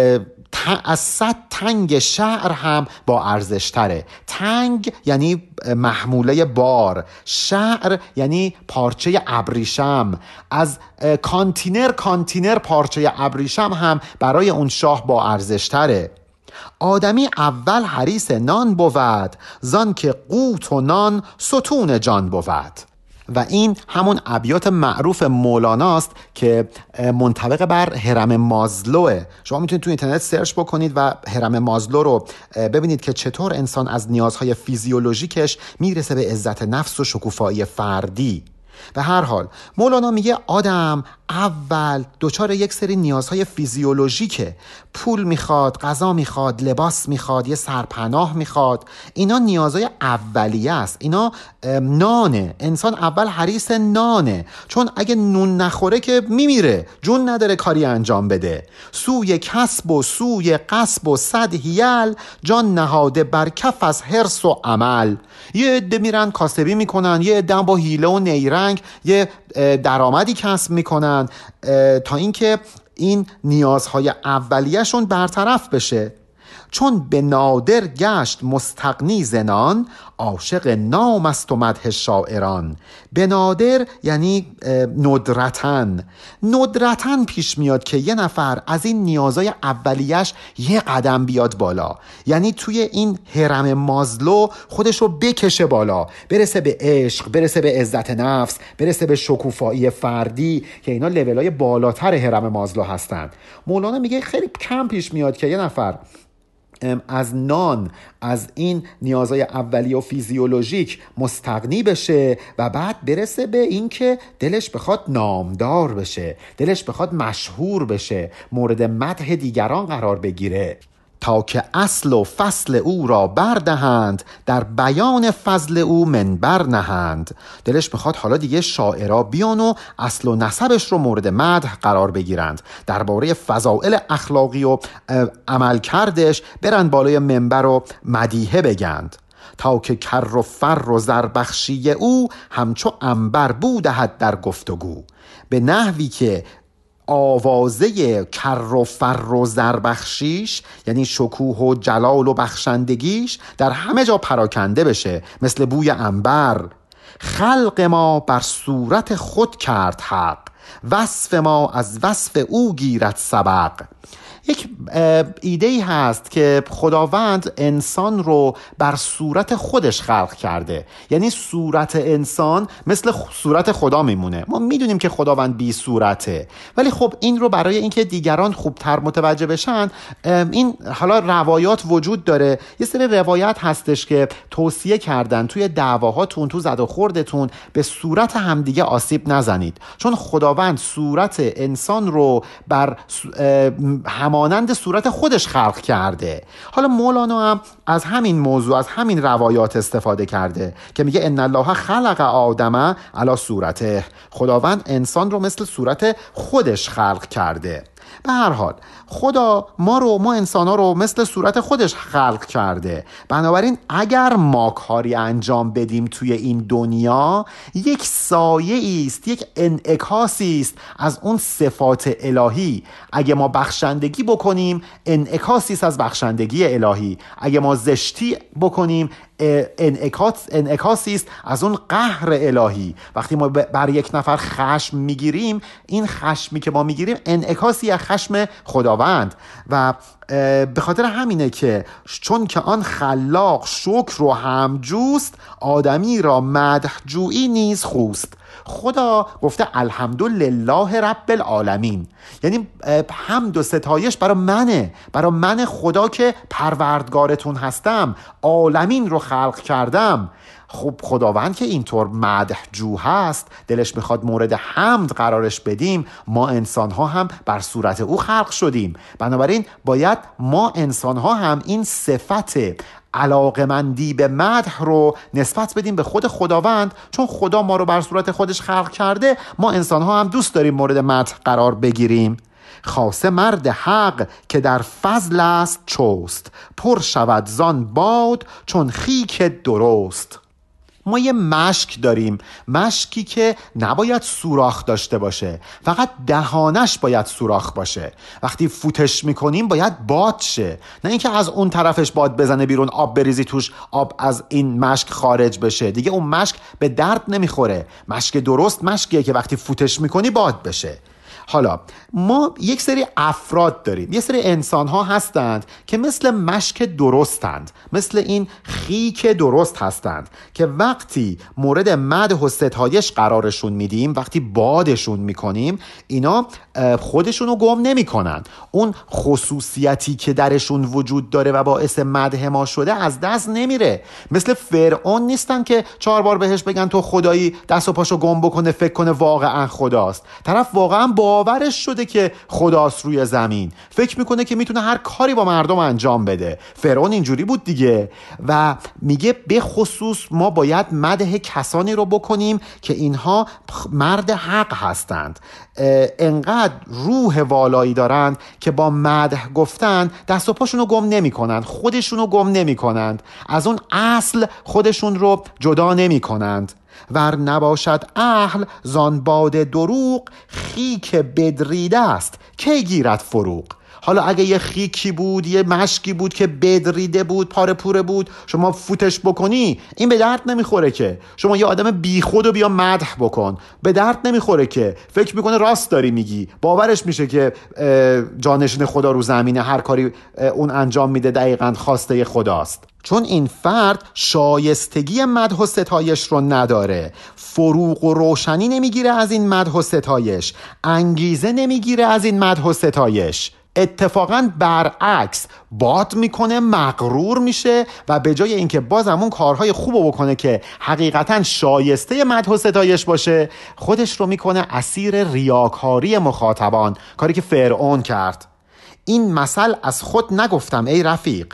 100 تنگ شعر هم با ارزش تره. تنگ یعنی محموله بار، شعر یعنی پارچه ابریشم. از کانتینر پارچه ابریشم هم برای اون شاه با ارزش تره. آدمی اول حریص نان بود، زان که قوت و نان ستون جان بود. و این همون ابیات معروف مولاناست که منطبق بر هرم مازلوه. شما میتونید تو اینترنت سرچ بکنید و هرم مازلو رو ببینید که چطور انسان از نیازهای فیزیولوژیکش میرسه به عزت نفس و شکوفایی فردی. به هر حال مولانا میگه آدم اول دچار یک سری نیازهای فیزیولوژیکه. پول میخواد، غذا میخواد، لباس میخواد، یه سرپناه میخواد. اینا نیازهای اولیه است. اینا نانه. انسان اول حریص نانه، چون اگه نون نخوره که میمیره، جون نداره کاری انجام بده. سوی کسب و سوی قصب و 100 حیل، جان نهاده بر کف از حرص و عمل. یه عده میرن کاسبی میکنن، یه عده با حیله و نیرنگ یه درآمدی کسب میکنن تا اینکه این نیازهای اولیه‌شون برطرف بشه. چون به نادر گشت مستغنی زنان، عاشق نام است و مدح شاعران. به نادر یعنی ندرتن پیش میاد که یه نفر از این نیازهای اولیش یه قدم بیاد بالا، یعنی توی این هرم مازلو خودشو بکشه بالا، برسه به عشق، برسه به عزت نفس، برسه به شکوفایی فردی، که اینا لولای بالاتر هرم مازلو هستن. مولانا میگه خیلی کم پیش میاد که یه نفر از نان، از این نیازهای اولیه و فیزیولوژیک مستغنی بشه و بعد برسه به این که دلش بخواد نامدار بشه، دلش بخواد مشهور بشه، مورد مدح دیگران قرار بگیره، تا که اصل و فصل او را بردهند، در بیان فضل او منبر نهند. دلش میخواد حالا دیگه شاعرها بیان و اصل و نسبش رو مورد مدح قرار بگیرند، درباره فضائل اخلاقی و عمل کردش برن بالای منبر و مدیحه بگند. تا که کر و فر و زربخشی او، همچو عنبر بودهد در گفتگو. به نحوی که آوازه کر و فر و زربخشیش، یعنی شکوه و جلال و بخشندگیش، در همه جا پراکنده بشه مثل بوی عنبر. خلق ما بر صورت خود کرد حق، وصف ما از وصف او گیرد سبق. یک ایده‌ای هست که خداوند انسان رو بر صورت خودش خلق کرده، یعنی صورت انسان مثل صورت خدا میمونه. ما میدونیم که خداوند بی صورته، ولی خب این رو برای اینکه دیگران خوبتر متوجه بشن، این حالا روایات وجود داره. یه سری روایت هستش که توصیه کردن توی دعواهاتون، تو زد و خوردتون به صورت همدیگه آسیب نزنید، چون خداوند صورت انسان رو بر همانند صورت خودش خلق کرده. حالا مولانا هم از همین موضوع، از همین روایات استفاده کرده که میگه ان الله خلق آدم علی صورته. خداوند انسان رو مثل صورت خودش خلق کرده. به هر حال خدا ما انسان‌ها رو مثل صورت خودش خلق کرده. بنابراین اگر ما کاری انجام بدیم توی این دنیا، یک سایه است، یک انعکاسی است از اون صفات الهی. اگه ما بخشندگی بکنیم، انعکاسی است از بخشندگی الهی. اگه ما زشتی بکنیم، انعکاسی است از اون قهر الهی. وقتی ما بر یک نفر خشم میگیریم، این خشمی که ما میگیریم انعکاسی از خشم خداوند و به خاطر همینه که چون که آن خلاق شکر و همجوست، آدمی را مدحجویی نیز خوست. خدا گفته الحمدلله رب العالمین، یعنی حمد و ستایش برای من خدا که پروردگارتون هستم، عالمین رو خلق کردم. خب خداوند که اینطور مدحجو هست، دلش میخواد مورد حمد قرارش بدیم. ما انسان ها هم بر صورت او خلق شدیم، بنابراین باید ما انسان ها هم این صفت علاقمندی به مدح رو نسبت بدیم به خود خداوند. چون خدا ما رو بر صورت خودش خلق کرده، ما انسان ها هم دوست داریم مورد مدح قرار بگیریم. خاصه مرد حق که در فضل است چوست، پر شود زان باد چون خیک درست. ما یه مشک داریم، مشکی که نباید سوراخ داشته باشه، فقط دهانش باید سوراخ باشه. وقتی فوتش میکنیم باید باد شه، نه اینکه از اون طرفش باد بزنه بیرون، آب بریزی توش، آب از این مشک خارج بشه. دیگه اون مشک به درد نمیخوره. مشک درست مشکیه که وقتی فوتش میکنی باد بشه. حالا ما یک سری افراد داریم، یک سری انسان ها هستند که مثل مشک درستند، مثل این خیک درست هستند که وقتی مورد مدح و ستایش قرارشون میدیم، وقتی بادشون میکنیم، اینا خودشونو گم نمی کنند. اون خصوصیتی که درشون وجود داره و باعث مدح ما شده از دست نمیره. مثل فرعون نیستن که 4 بار بهش بگن تو خدایی، دست و پاشو گم بکنه، فکر کنه واقعا خداست. طرف واقعا باورش شده که خداست روی زمین، فکر میکنه که میتونه هر کاری با مردم انجام بده. فرعون اینجوری بود دیگه. و میگه به خصوص ما باید مدح کسانی رو بکنیم که اینها مرد حق هستند، انقدر روح والایی دارند که با مدح گفتن دست و پاشون رو گم نمی کنند، خودشون رو گم نمی کنند، از اون اصل خودشون رو جدا نمی کنند. ور نباشد اهل زان باد دروغ، خیک بدریده است کی گیرد فروغ. حالا اگه یه خیکی بود، یه مشکی بود که بدریده بود، پاره پوره بود، شما فوتش بکنی، این به درد نمیخوره که. شما یه آدم بی خود رو بیا مدح بکن، به درد نمیخوره که. فکر میکنه راست داری میگی، باورش میشه که جانشین خدا رو زمینه، هر کاری اون انجام میده دقیقاً خواسته خداست. چون این فرد شایستگی مدح و ستایش رو نداره، فروغ و روشنی نمیگیره از این مدح و ستایش، انگیزه نمیگیره از این مدح و ستایش، اتفاقاً برعکس باد میکنه، مغرور میشه و به جای اینکه بازم اون کارهای خوبو بکنه که حقیقتاً شایسته مدح و ستایش باشه، خودش رو میکنه اسیر ریاکاری مخاطبان، کاری که فرعون کرد. این مثل از خود نگفتم ای رفیق،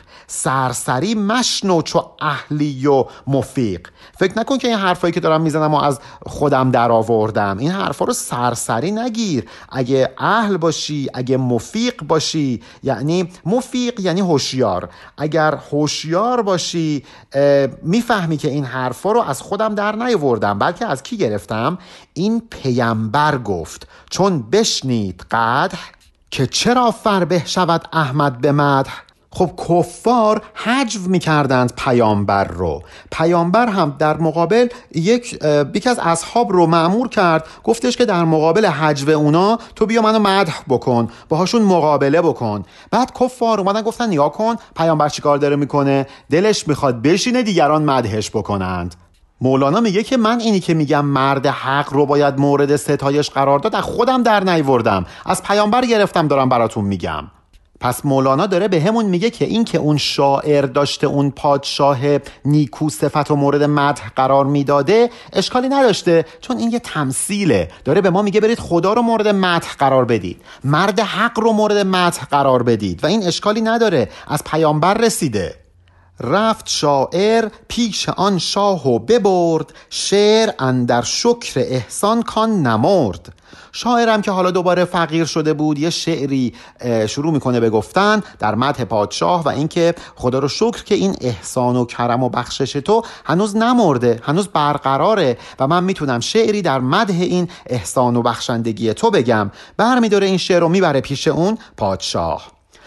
سرسری مشنو چو اهلی و مفیق. فکر نکن که این حرفایی که دارم میزنم و از خودم در آوردم. این حرفا رو سرسری نگیر. اگه اهل باشی، اگه مفیق باشی، یعنی مفیق یعنی هوشیار، اگر هوشیار باشی میفهمی که این حرفا رو از خودم در نیاوردم، بلکه از کی گرفتم؟ این پیامبر گفت چون بشنید قدح، که چرا فربه شود احمد به مدح. خب کفار حجو میکردند پیامبر رو. پیامبر هم در مقابل یکی از اصحاب رو مأمور کرد، گفتش که در مقابل حجو اونا تو بیا منو مدح بکن، باهاشون مقابله بکن. بعد کفار اومدن گفتن نگاه کن پیامبر چی کار داره میکنه، دلش میخواد بشینه دیگران مدحش بکنند. مولانا میگه که من اینی که میگم مرد حق رو باید مورد ستایش قرار داد، از خودم در نیوردم، از پیامبر گرفتم، دارم براتون میگم. پس مولانا داره به همون میگه که این که اون شاعر داشته اون پادشاه نیکو صفت و مورد مدح قرار میداده اشکالی نداشته، چون این یه تمثیله. داره به ما میگه برید خدا رو مورد مدح قرار بدید، مرد حق رو مورد مدح قرار بدید و این اشکالی نداره، از پیامبر رسیده. رفت شاعر پیش آن شاه و ببرد، شعر اندر شکر احسان کان نمرد. شاعرم که حالا دوباره فقیر شده بود، یه شعری شروع میکنه به گفتن در مدح پادشاه و اینکه خدا رو شکر که این احسان و کرم و بخشش تو هنوز نمرده، هنوز برقراره و من میتونم شعری در مدح این احسان و بخشندگی تو بگم. برمیداره این شعر رو میبره پیش اون پادشاه.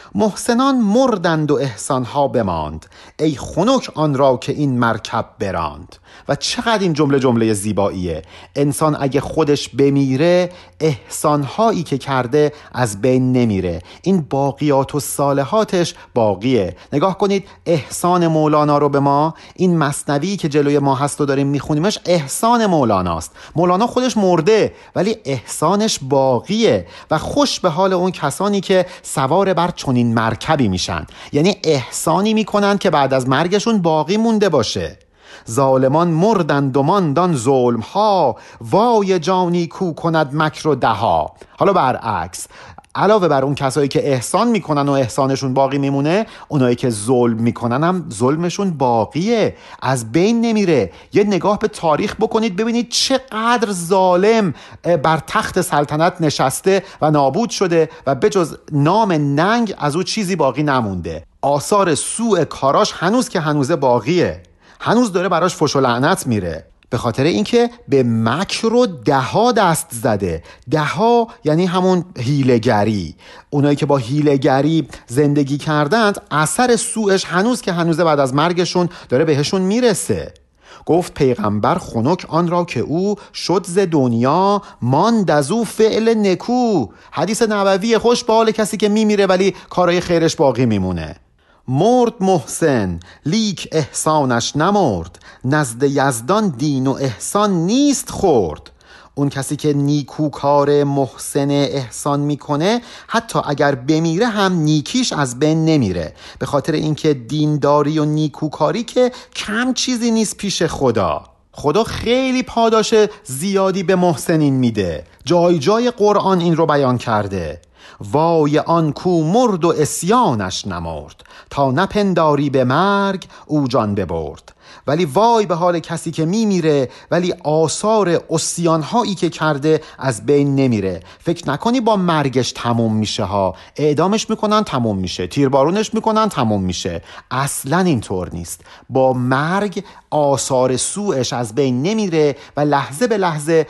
محسنان مردند و احسانها بماند، ای خنک آن را که این مرکب براند. و چقدر این جمله زیباییه. انسان اگه خودش بمیره، احسانهایی که کرده از بین نمیره، این باقیات و صالحاتش باقیه. نگاه کنید احسان مولانا رو به ما، این مثنوی که جلوی ما هست و داریم میخونیمش احسان مولاناست. مولانا خودش مرده ولی احسانش باقیه و خوش به حال اون کسانی که سوار بر چنین مرکبی میشن، یعنی احسانی میکنن که بعد از مرگشون باقی مونده باشه. ظالمان مردند و ماندان ظلم ها، وای جانی کو کند مکر و دها. حالا برعکس، علاوه بر اون کسایی که احسان میکنن و احسانشون باقی میمونه، اونایی که ظلم میکنن هم ظلمشون باقیه، از بین نمیره. یه نگاه به تاریخ بکنید ببینید چقدر ظالم بر تخت سلطنت نشسته و نابود شده و به جز نام ننگ از او چیزی باقی نمونده. آثار سوء کاراش هنوز که هنوزه باقیه، هنوز داره براش فش و لعنت میره، به خاطر اینکه به مکر و دها دست زده. دها یعنی همون هیله‌گری. اونایی که با هیله‌گری زندگی کردند، اثر سوءش هنوز که هنوزه بعد از مرگشون داره بهشون میرسه. گفت پیغمبر خنک آن را که او شد ز دنیا، ماند از او فعل نکو. حدیث نبوی، خوش به حال کسی که میمیره ولی کارهای خیرش باقی میمونه. مرد محسن لیک احسانش نمرد، نزد یزدان دین و احسان نیست خورد. اون کسی که نیکوکار محسن احسان میکنه حتی اگر بمیره هم نیکیش از بین نمیره، به خاطر اینکه دینداری و نیکوکاری که کم چیزی نیست پیش خدا. خدا خیلی پاداش زیادی به محسنین میده، جای جای قرآن این رو بیان کرده. وای آن کو مرد و عصیانش نمرد، تا نپنداری به مرگ او جان ببرد. ولی وای به حال کسی که میمیره ولی آثار عصیان‌هایی که کرده از بین نمیره. فکر نکنی با مرگش تموم میشه ها، اعدامش میکنن تموم میشه، تیربارونش میکنن تموم میشه. اصلا اینطور نیست. با مرگ آثار سوءش از بین نمیره و لحظه به لحظه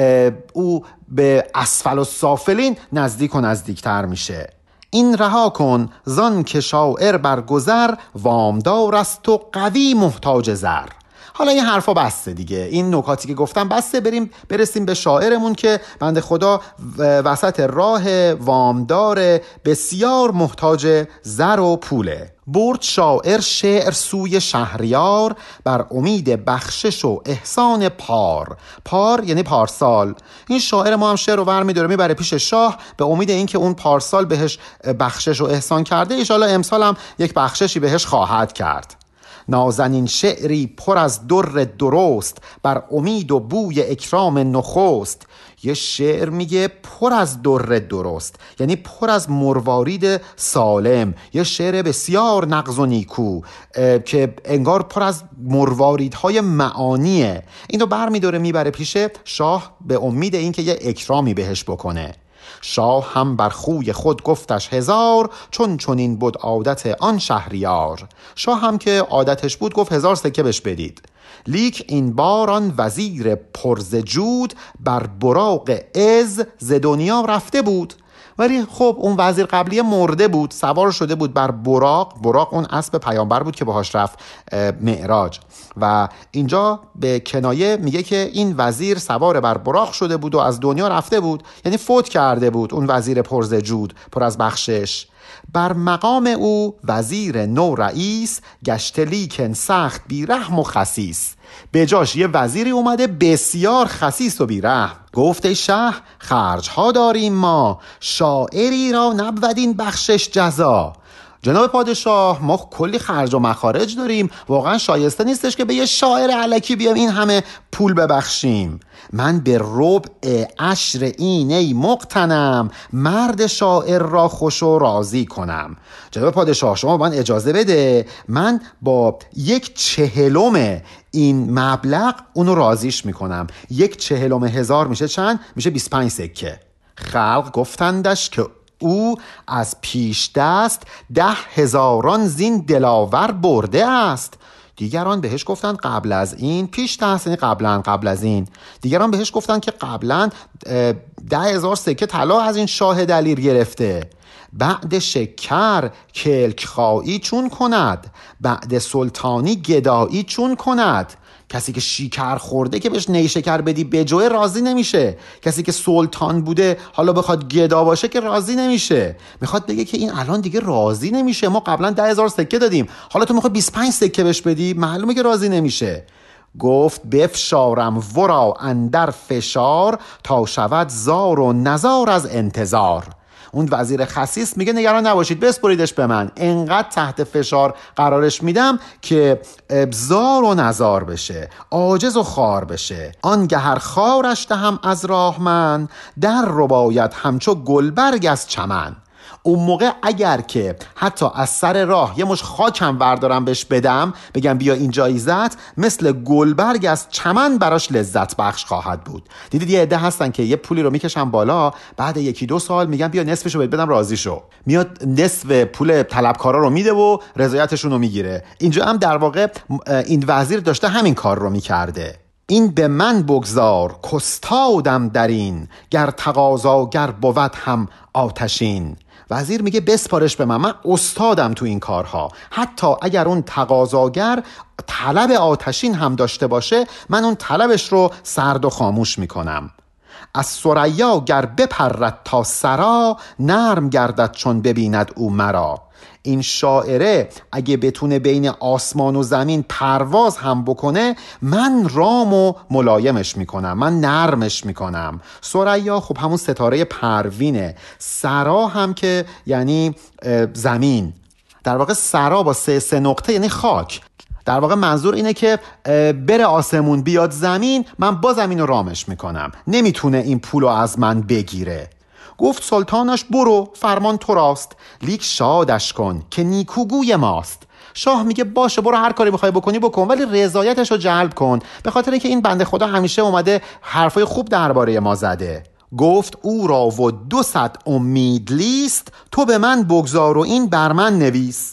او به اسفل السافلین نزدیک و نزدیکتر میشه. این رها کن زان که شاعر برگذر، وامدار است و قوی محتاج زر. حالا این حرفا بسته دیگه، این نکاتی که گفتم بسته، برسیم به شاعرمون که بنده خدا وسط راه وامدار، بسیار محتاج زر و پوله. برد شاعر شعر سوی شهریار، بر امید بخشش و احسان پار. پار یعنی پارسال. این شاعر ما هم شعر رو برمی داره میبره پیش شاه به امید اینکه اون پارسال بهش بخشش و احسان کرده، انشالله امسال هم یک بخششی بهش خواهد کرد. نازنین شعری پر از در درست، بر امید و بوی اکرام نخست. یه شعر میگه پر از در درست، یعنی پر از مروارید سالم. یه شعر بسیار نغز و نیکو که انگار پر از مرواریدهای معانیه. اینو برمیداره میبره پیش شاه به امید اینکه یه اکرامی بهش بکنه. شاه هم بر خوی خود گفتش هزار، چون این بود عادت آن شهریار. شاه هم که عادتش بود گفت 1000 سکه بهش بدید. لیک این بار آن وزیر پرز جود، بر براق عز ز دنیا رفته بود. ولی خب اون وزیر قبلی مرده بود، سوار شده بود بر براق اون اسب پیامبر بود که باهاش رفت معراج. و اینجا به کنایه میگه که این وزیر سوار بر براق شده بود و از دنیا رفته بود، یعنی فوت کرده بود اون وزیر پرز جود، پر از بخشش. بر مقام او وزیر نو رئیس، گشته لیکن سخت بیرحم و خسیس. به جاش یه وزیری اومده بسیار خسیس و بیرحم. گفت ای شه خرج ها داریم ما، شاعری را نبود این بخشش جزا. جناب پادشاه ما کلی خرج و مخارج داریم، واقعا شایسته نیستش که به یه شاعر الکی بیام این همه پول ببخشیم. من به ربع عشر این ای مقتنم، مرد شاعر را خوش و راضی کنم. جناب پادشاه شما من اجازه بده من با 1/40 این مبلغ اونو راضیش میکنم. 1/40,000 میشه چند؟ میشه 25 سکه. خلق گفتندش که او از پیش دست 10,000 زین دلاور برده است. دیگران بهش گفتند قبل از این، پیش دست یعنی قبل از این. دیگران بهش گفتند که قبلا 10,000 سکه طلا از این شاه دلیر گرفته. بعد شکر کلک خایی چون کند، بعد سلطانی گدایی چون کند. کسی که شکر خورده که بهش نیشکر بدی بجوه راضی نمیشه. کسی که سلطان بوده حالا بخواد گدا باشه که راضی نمیشه. میخواد بگه که این الان دیگه راضی نمیشه. ما قبلا 10,000 سکه دادیم، حالا تو میخوای 25 سکه بهش بدی، معلومه که راضی نمیشه. گفت بفشارم ورا اندر فشار، تا شود زار و نزار از انتظار. اون وزیر خسیس میگه نگران نباشید، بسپریدش به من، انقدر تحت فشار قرارش میدم که زار و نزار بشه، عاجز و خوار بشه. آنگه هر خارش دهم از راه من، در رباید همچو گلبرگ از چمن. اون موقع اگر که حتی از سر راه یه مش خاکم بردارم بهش بدم، بگم بیا این جایزت، مثل گلبرگ از چمن براش لذت بخش خواهد بود. دیدید یه عده هستن که یه پولی رو میکشن بالا، بعد 1-2 سال میگن بیا نصفشو بهت بدم راضی شو، میاد نصف پول طلبکارا رو میده و رضایتشون رو میگیره. اینجا هم در واقع این وزیر داشته همین کار رو میکرده. این به من بگذار کستادم در این، گر تقاضاگر بود هم آتشین. وزیر میگه بسپارش به من استادم تو این کارها. حتی اگر اون تقاضاگر طلب آتشین هم داشته باشه، من اون طلبش رو سرد و خاموش میکنم. از ثریا گر بپرد تا سرا، نرم گردد چون ببیند او مرا. این شاعره اگه بتونه بین آسمان و زمین پرواز هم بکنه، من رام و ملایمش میکنم، من نرمش میکنم. ثریا خب همون ستاره پروینه، سرا هم که یعنی زمین. در واقع سرا با 3 نقطه یعنی خاک. در واقع منظور اینه که بره آسمون بیاد زمین، من با زمین رو رامش میکنم، نمیتونه این پولو از من بگیره. گفت سلطانش برو، فرمان تو راست، لیک شادش کن که نیکوگوی ماست. شاه میگه باشه برو، هر کاری بخوای بکنی بکن، ولی رضایتش رو جلب کن، به خاطر اینکه این بنده خدا همیشه اومده حرفای خوب درباره ما زده. گفت او را و 200 امید لیست، تو به من بگذار و این بر من نویس.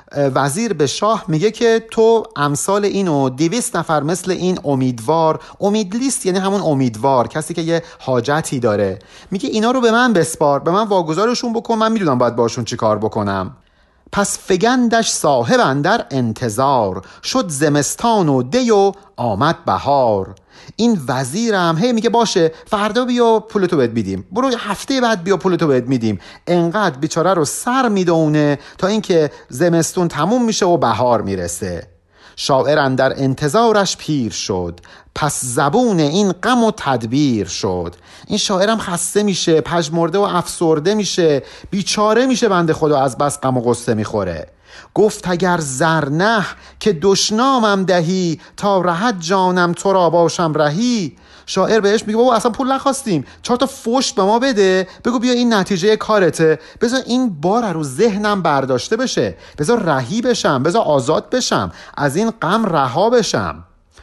وزیر به شاه میگه که تو امثال اینو 200 نفر مثل این امیدوار، امید لیست یعنی همون امیدوار، کسی که یه حاجتی داره، میگه اینا رو به من بسپار، به من واگذارشون بکن، من میدونم باید باشون چی کار بکنم. پس فگندش صاحب اندر انتظار، شد زمستان و دی و آمد بهار. این وزیرم هی میگه باشه فردا بیا پولتو بهت میدیم، برو هفته بعد بیا پولتو بهت میدیم. انقدر بیچاره رو سر میدونه تا اینکه زمستون تموم میشه و بهار میرسه. شاعر اندر انتظارش پیر شد، پس زبون این غم و تدبیر شد. این شاعرم خسته میشه، پژمرده و افسرده میشه، بیچاره میشه بنده خدا، از بس غم و غصه میخوره. گفت اگر زرنه که دشنامم دهی، تا رهد جانم تو را باشم رهی. شاعر بهش میگه بابا اصلا پول نخواستیم، 4 تا فحش به ما بده، بگو بیا این نتیجه کارته، بذار این بار رو ذهنم برداشته بشه، بذار رهی بشم، بذار آزاد بشم، از این غم رها بشم.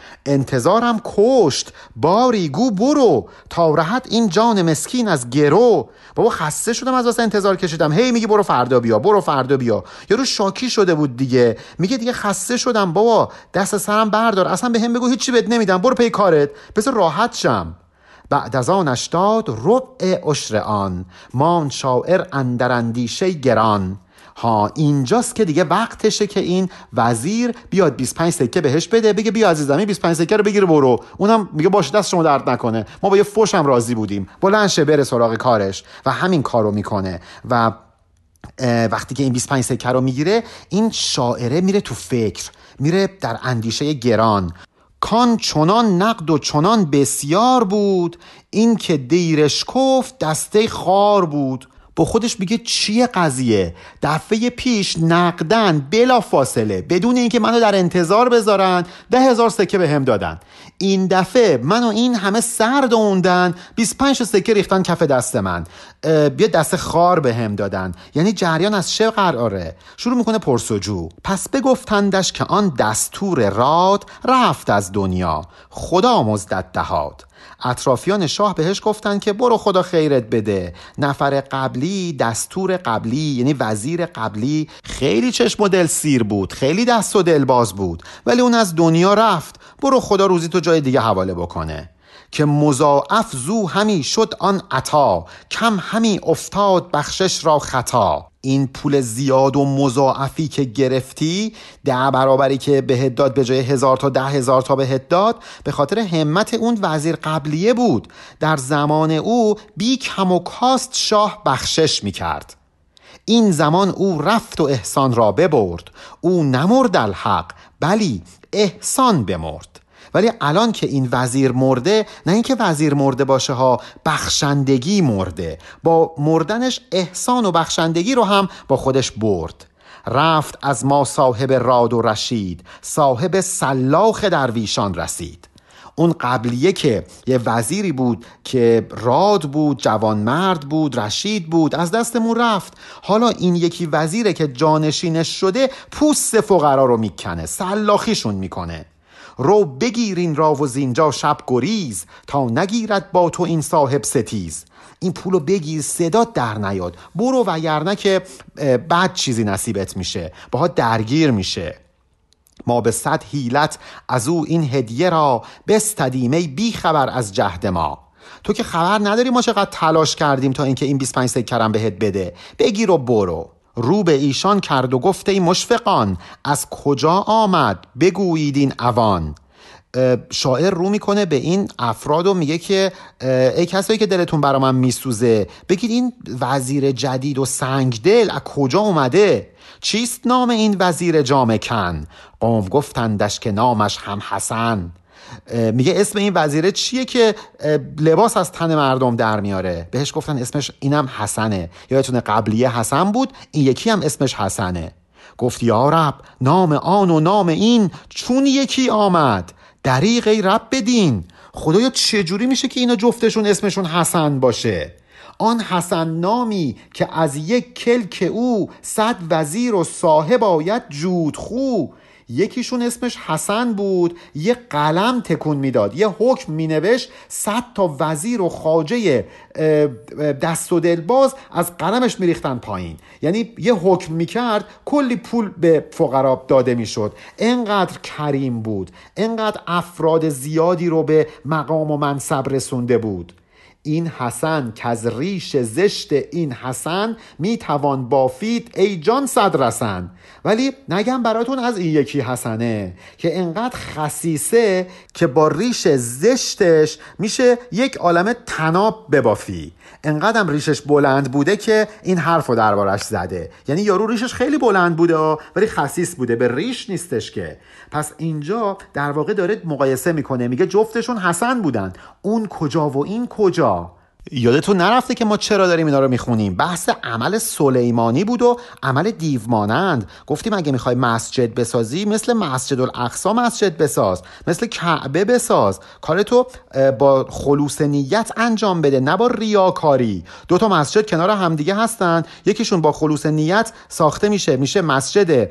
انتظارم کشت باری گو برو، تا رهد این جان مسکین از گرو. بابا خسته شدم از واسه انتظار کشیدم، هی میگی برو فردا بیا، برو فردا بیا. یارو شاکی شده بود دیگه، میگه دیگه خسته شدم بابا، دست سرم بردار، اصلا به هم بگو هیچی بهت نمیدم، برو پی کارت، بذار راحت شم. بعد از آنش داد ربع عشر آن، مان شاعر اندر اندیشه گران. ها اینجاست که دیگه وقتشه که این وزیر بیاد 25 سکه بهش بده، بگه بیا عزیزم 25 سکه رو بگیر برو. اونم میگه باشه دست شما درد نکنه، ما با یه فوش هم راضی بودیم، بلند شه بره سراغ کارش و همین کارو میکنه. و وقتی که این 25 سکه رو میگیره، این شاعره میره تو فکر، میره در اندیشه گران. کان چنان نقد و چنان بسیار بود، این که دیرش کفت دسته خار بود. با خودش میگه چیه قضیه؟ دفعه پیش نقدن بلا فاصله بدون اینکه منو در انتظار بذارن 10,000 سکه به هم دادن. این دفعه منو این همه سر دوندن، 25 سکه ریختن کف دست من، بیا دست خار به هم دادن. یعنی جریان از چه قراره؟ شروع میکنه پرسجو. پس بگفتندش که آن دستور راد، رفت از دنیا خدا مزدت دهاد. اطرافیان شاه بهش گفتن که برو خدا خیرت بده، نفر قبلی دستور قبلی یعنی وزیر قبلی خیلی چشم و دل سیر بود، خیلی دست و دل باز بود، ولی اون از دنیا رفت، برو خدا روزی تو جای دیگه حواله بکنه. که مضاعف زو همی شد آن عطا، کم همی افتاد بخشش را خطا. این پول زیاد و مضاعفی که گرفتی، 10 برابری که بهت داد به جای 1000 تا 10,000 تا بهت داد، به خاطر همت اون وزیر قبلیه بود. در زمان او بی کم و کاست شاه بخشش میکرد. این زمان او رفت و احسان را ببرد، او نمرد الحق بلی احسان بمرد. ولی الان که این وزیر مرده، نه اینکه وزیر مرده باشه ها، بخشندگی مرده. با مردنش احسان و بخشندگی رو هم با خودش برد. رفت از ما صاحب راد و رشید، صاحب سلاخ درویشان رسید. اون قبلیه که یه وزیری بود که راد بود، جوانمرد بود، رشید بود، از دستمون رفت. حالا این یکی وزیره که جانشینش شده، پوست فقرا رو میکنه، سلاخیشون میکنه. رو بگیرین را و زینجا شب گریز، تا نگیرد با تو این صاحب ستیز. این پولو بگیر، صدات در نیاد، برو وگرنه که بعد چیزی نصیبت میشه، باها درگیر میشه. ما به 100 حیلت از او این هدیه را، بستدیم ای بی خبر از جهد ما. تو که خبر نداری ما چقدر تلاش کردیم تا اینکه این 25 سکرم بهت بده، بگیر و برو. رو به ایشان کرد و گفت ای مشفقان، از کجا آمد بگویید این اوان. شاعر رو میکنه به این افراد و میگه که ای کسایی که دلتون برا من میسوزه، بگید این وزیر جدید و سنگدل از کجا اومده؟ چیست نام این وزیر جامه کن؟ قوم گفتندش که نامش هم حسن. میگه اسم این وزیره چیه که لباس از تن مردم در میاره؟ بهش گفتن اسمش اینم حسنه. یادتونه قبلیه حسن بود، این یکی هم اسمش حسنه. گفت یا رب نام آن و نام این چون یکی آمد، دریغ ای رب بدین. خدایا چجوری میشه که اینا جفتشون اسمشون حسن باشه؟ آن حسن نامی که از یک کلک او، 100 وزیر و صاحب آید جود خو. یکیشون اسمش حسن بود، یه قلم تکون میداد، یه حکم مینوشت، 100 تا وزیر و خواجه دست و دلباز از قلمش میریختن پایین. یعنی یه حکم میکرد، کلی پول به فقرا داده میشد. انقدر کریم بود، انقدر افراد زیادی رو به مقام و منصب رسونده بود. این حسن که از ریش زشت این حسن، میتوان بافید ای جان 100 رسن. ولی نگم براتون از این یکی حسنه که انقدر خسیسه که با ریش زشتش میشه یک عالمه طناب ببافی. انقدرم ریشش بلند بوده که این حرفو دربارش زده. یعنی یارو ریشش خیلی بلند بوده ولی خسیس بوده، به ریش نیستش که. پس اینجا در واقع داره مقایسه میکنه، میگه جفتشون حسن بودن، اون کجا و این کجا؟ یادتون نرفته که ما چرا داریم اینا رو میخونیم؟ بحث عمل سلیمانی بود و عمل دیومانند. گفتیم اگه میخوای مسجد بسازی، مثل مسجد الاقصی مسجد بساز، مثل کعبه بساز. کارتو با خلوص نیت انجام بده، نه با ریاکاری. 2 تا مسجد کنار همدیگه هستن، یکیشون با خلوص نیت ساخته میشه مسجد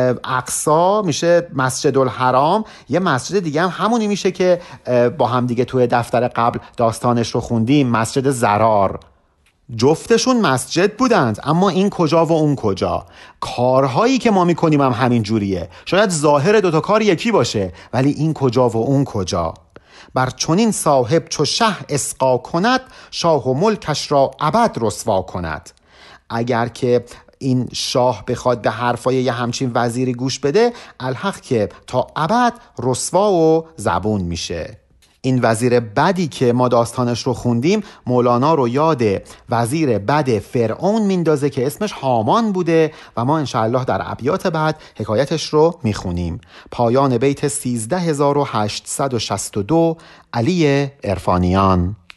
اقصی، میشه مسجد الحرام. یه مسجد دیگه هم همونی میشه که با هم دیگه توی دفتر قبل داستانش رو خوندیم، مسجد زرار. جفتشون مسجد بودند، اما این کجا و اون کجا؟ کارهایی که ما میکنیم هم همین جوریه. شاید ظاهر 2 تا کار یکی باشه، ولی این کجا و اون کجا؟ بر چنین صاحب چو شه اسقا کند، شاه و ملکش را ابد رسوا کند. اگر که این شاه بخواد به حرفای یه همچین وزیری گوش بده، الحق که تا ابد رسوا و زبون میشه. این وزیر بدی که ما داستانش رو خوندیم، مولانا رو یاد وزیر بد فرعون میندازه که اسمش هامان بوده و ما انشاءالله در ابیات بعد حکایتش رو میخونیم. پایان بیت 13862. علی عرفانیان.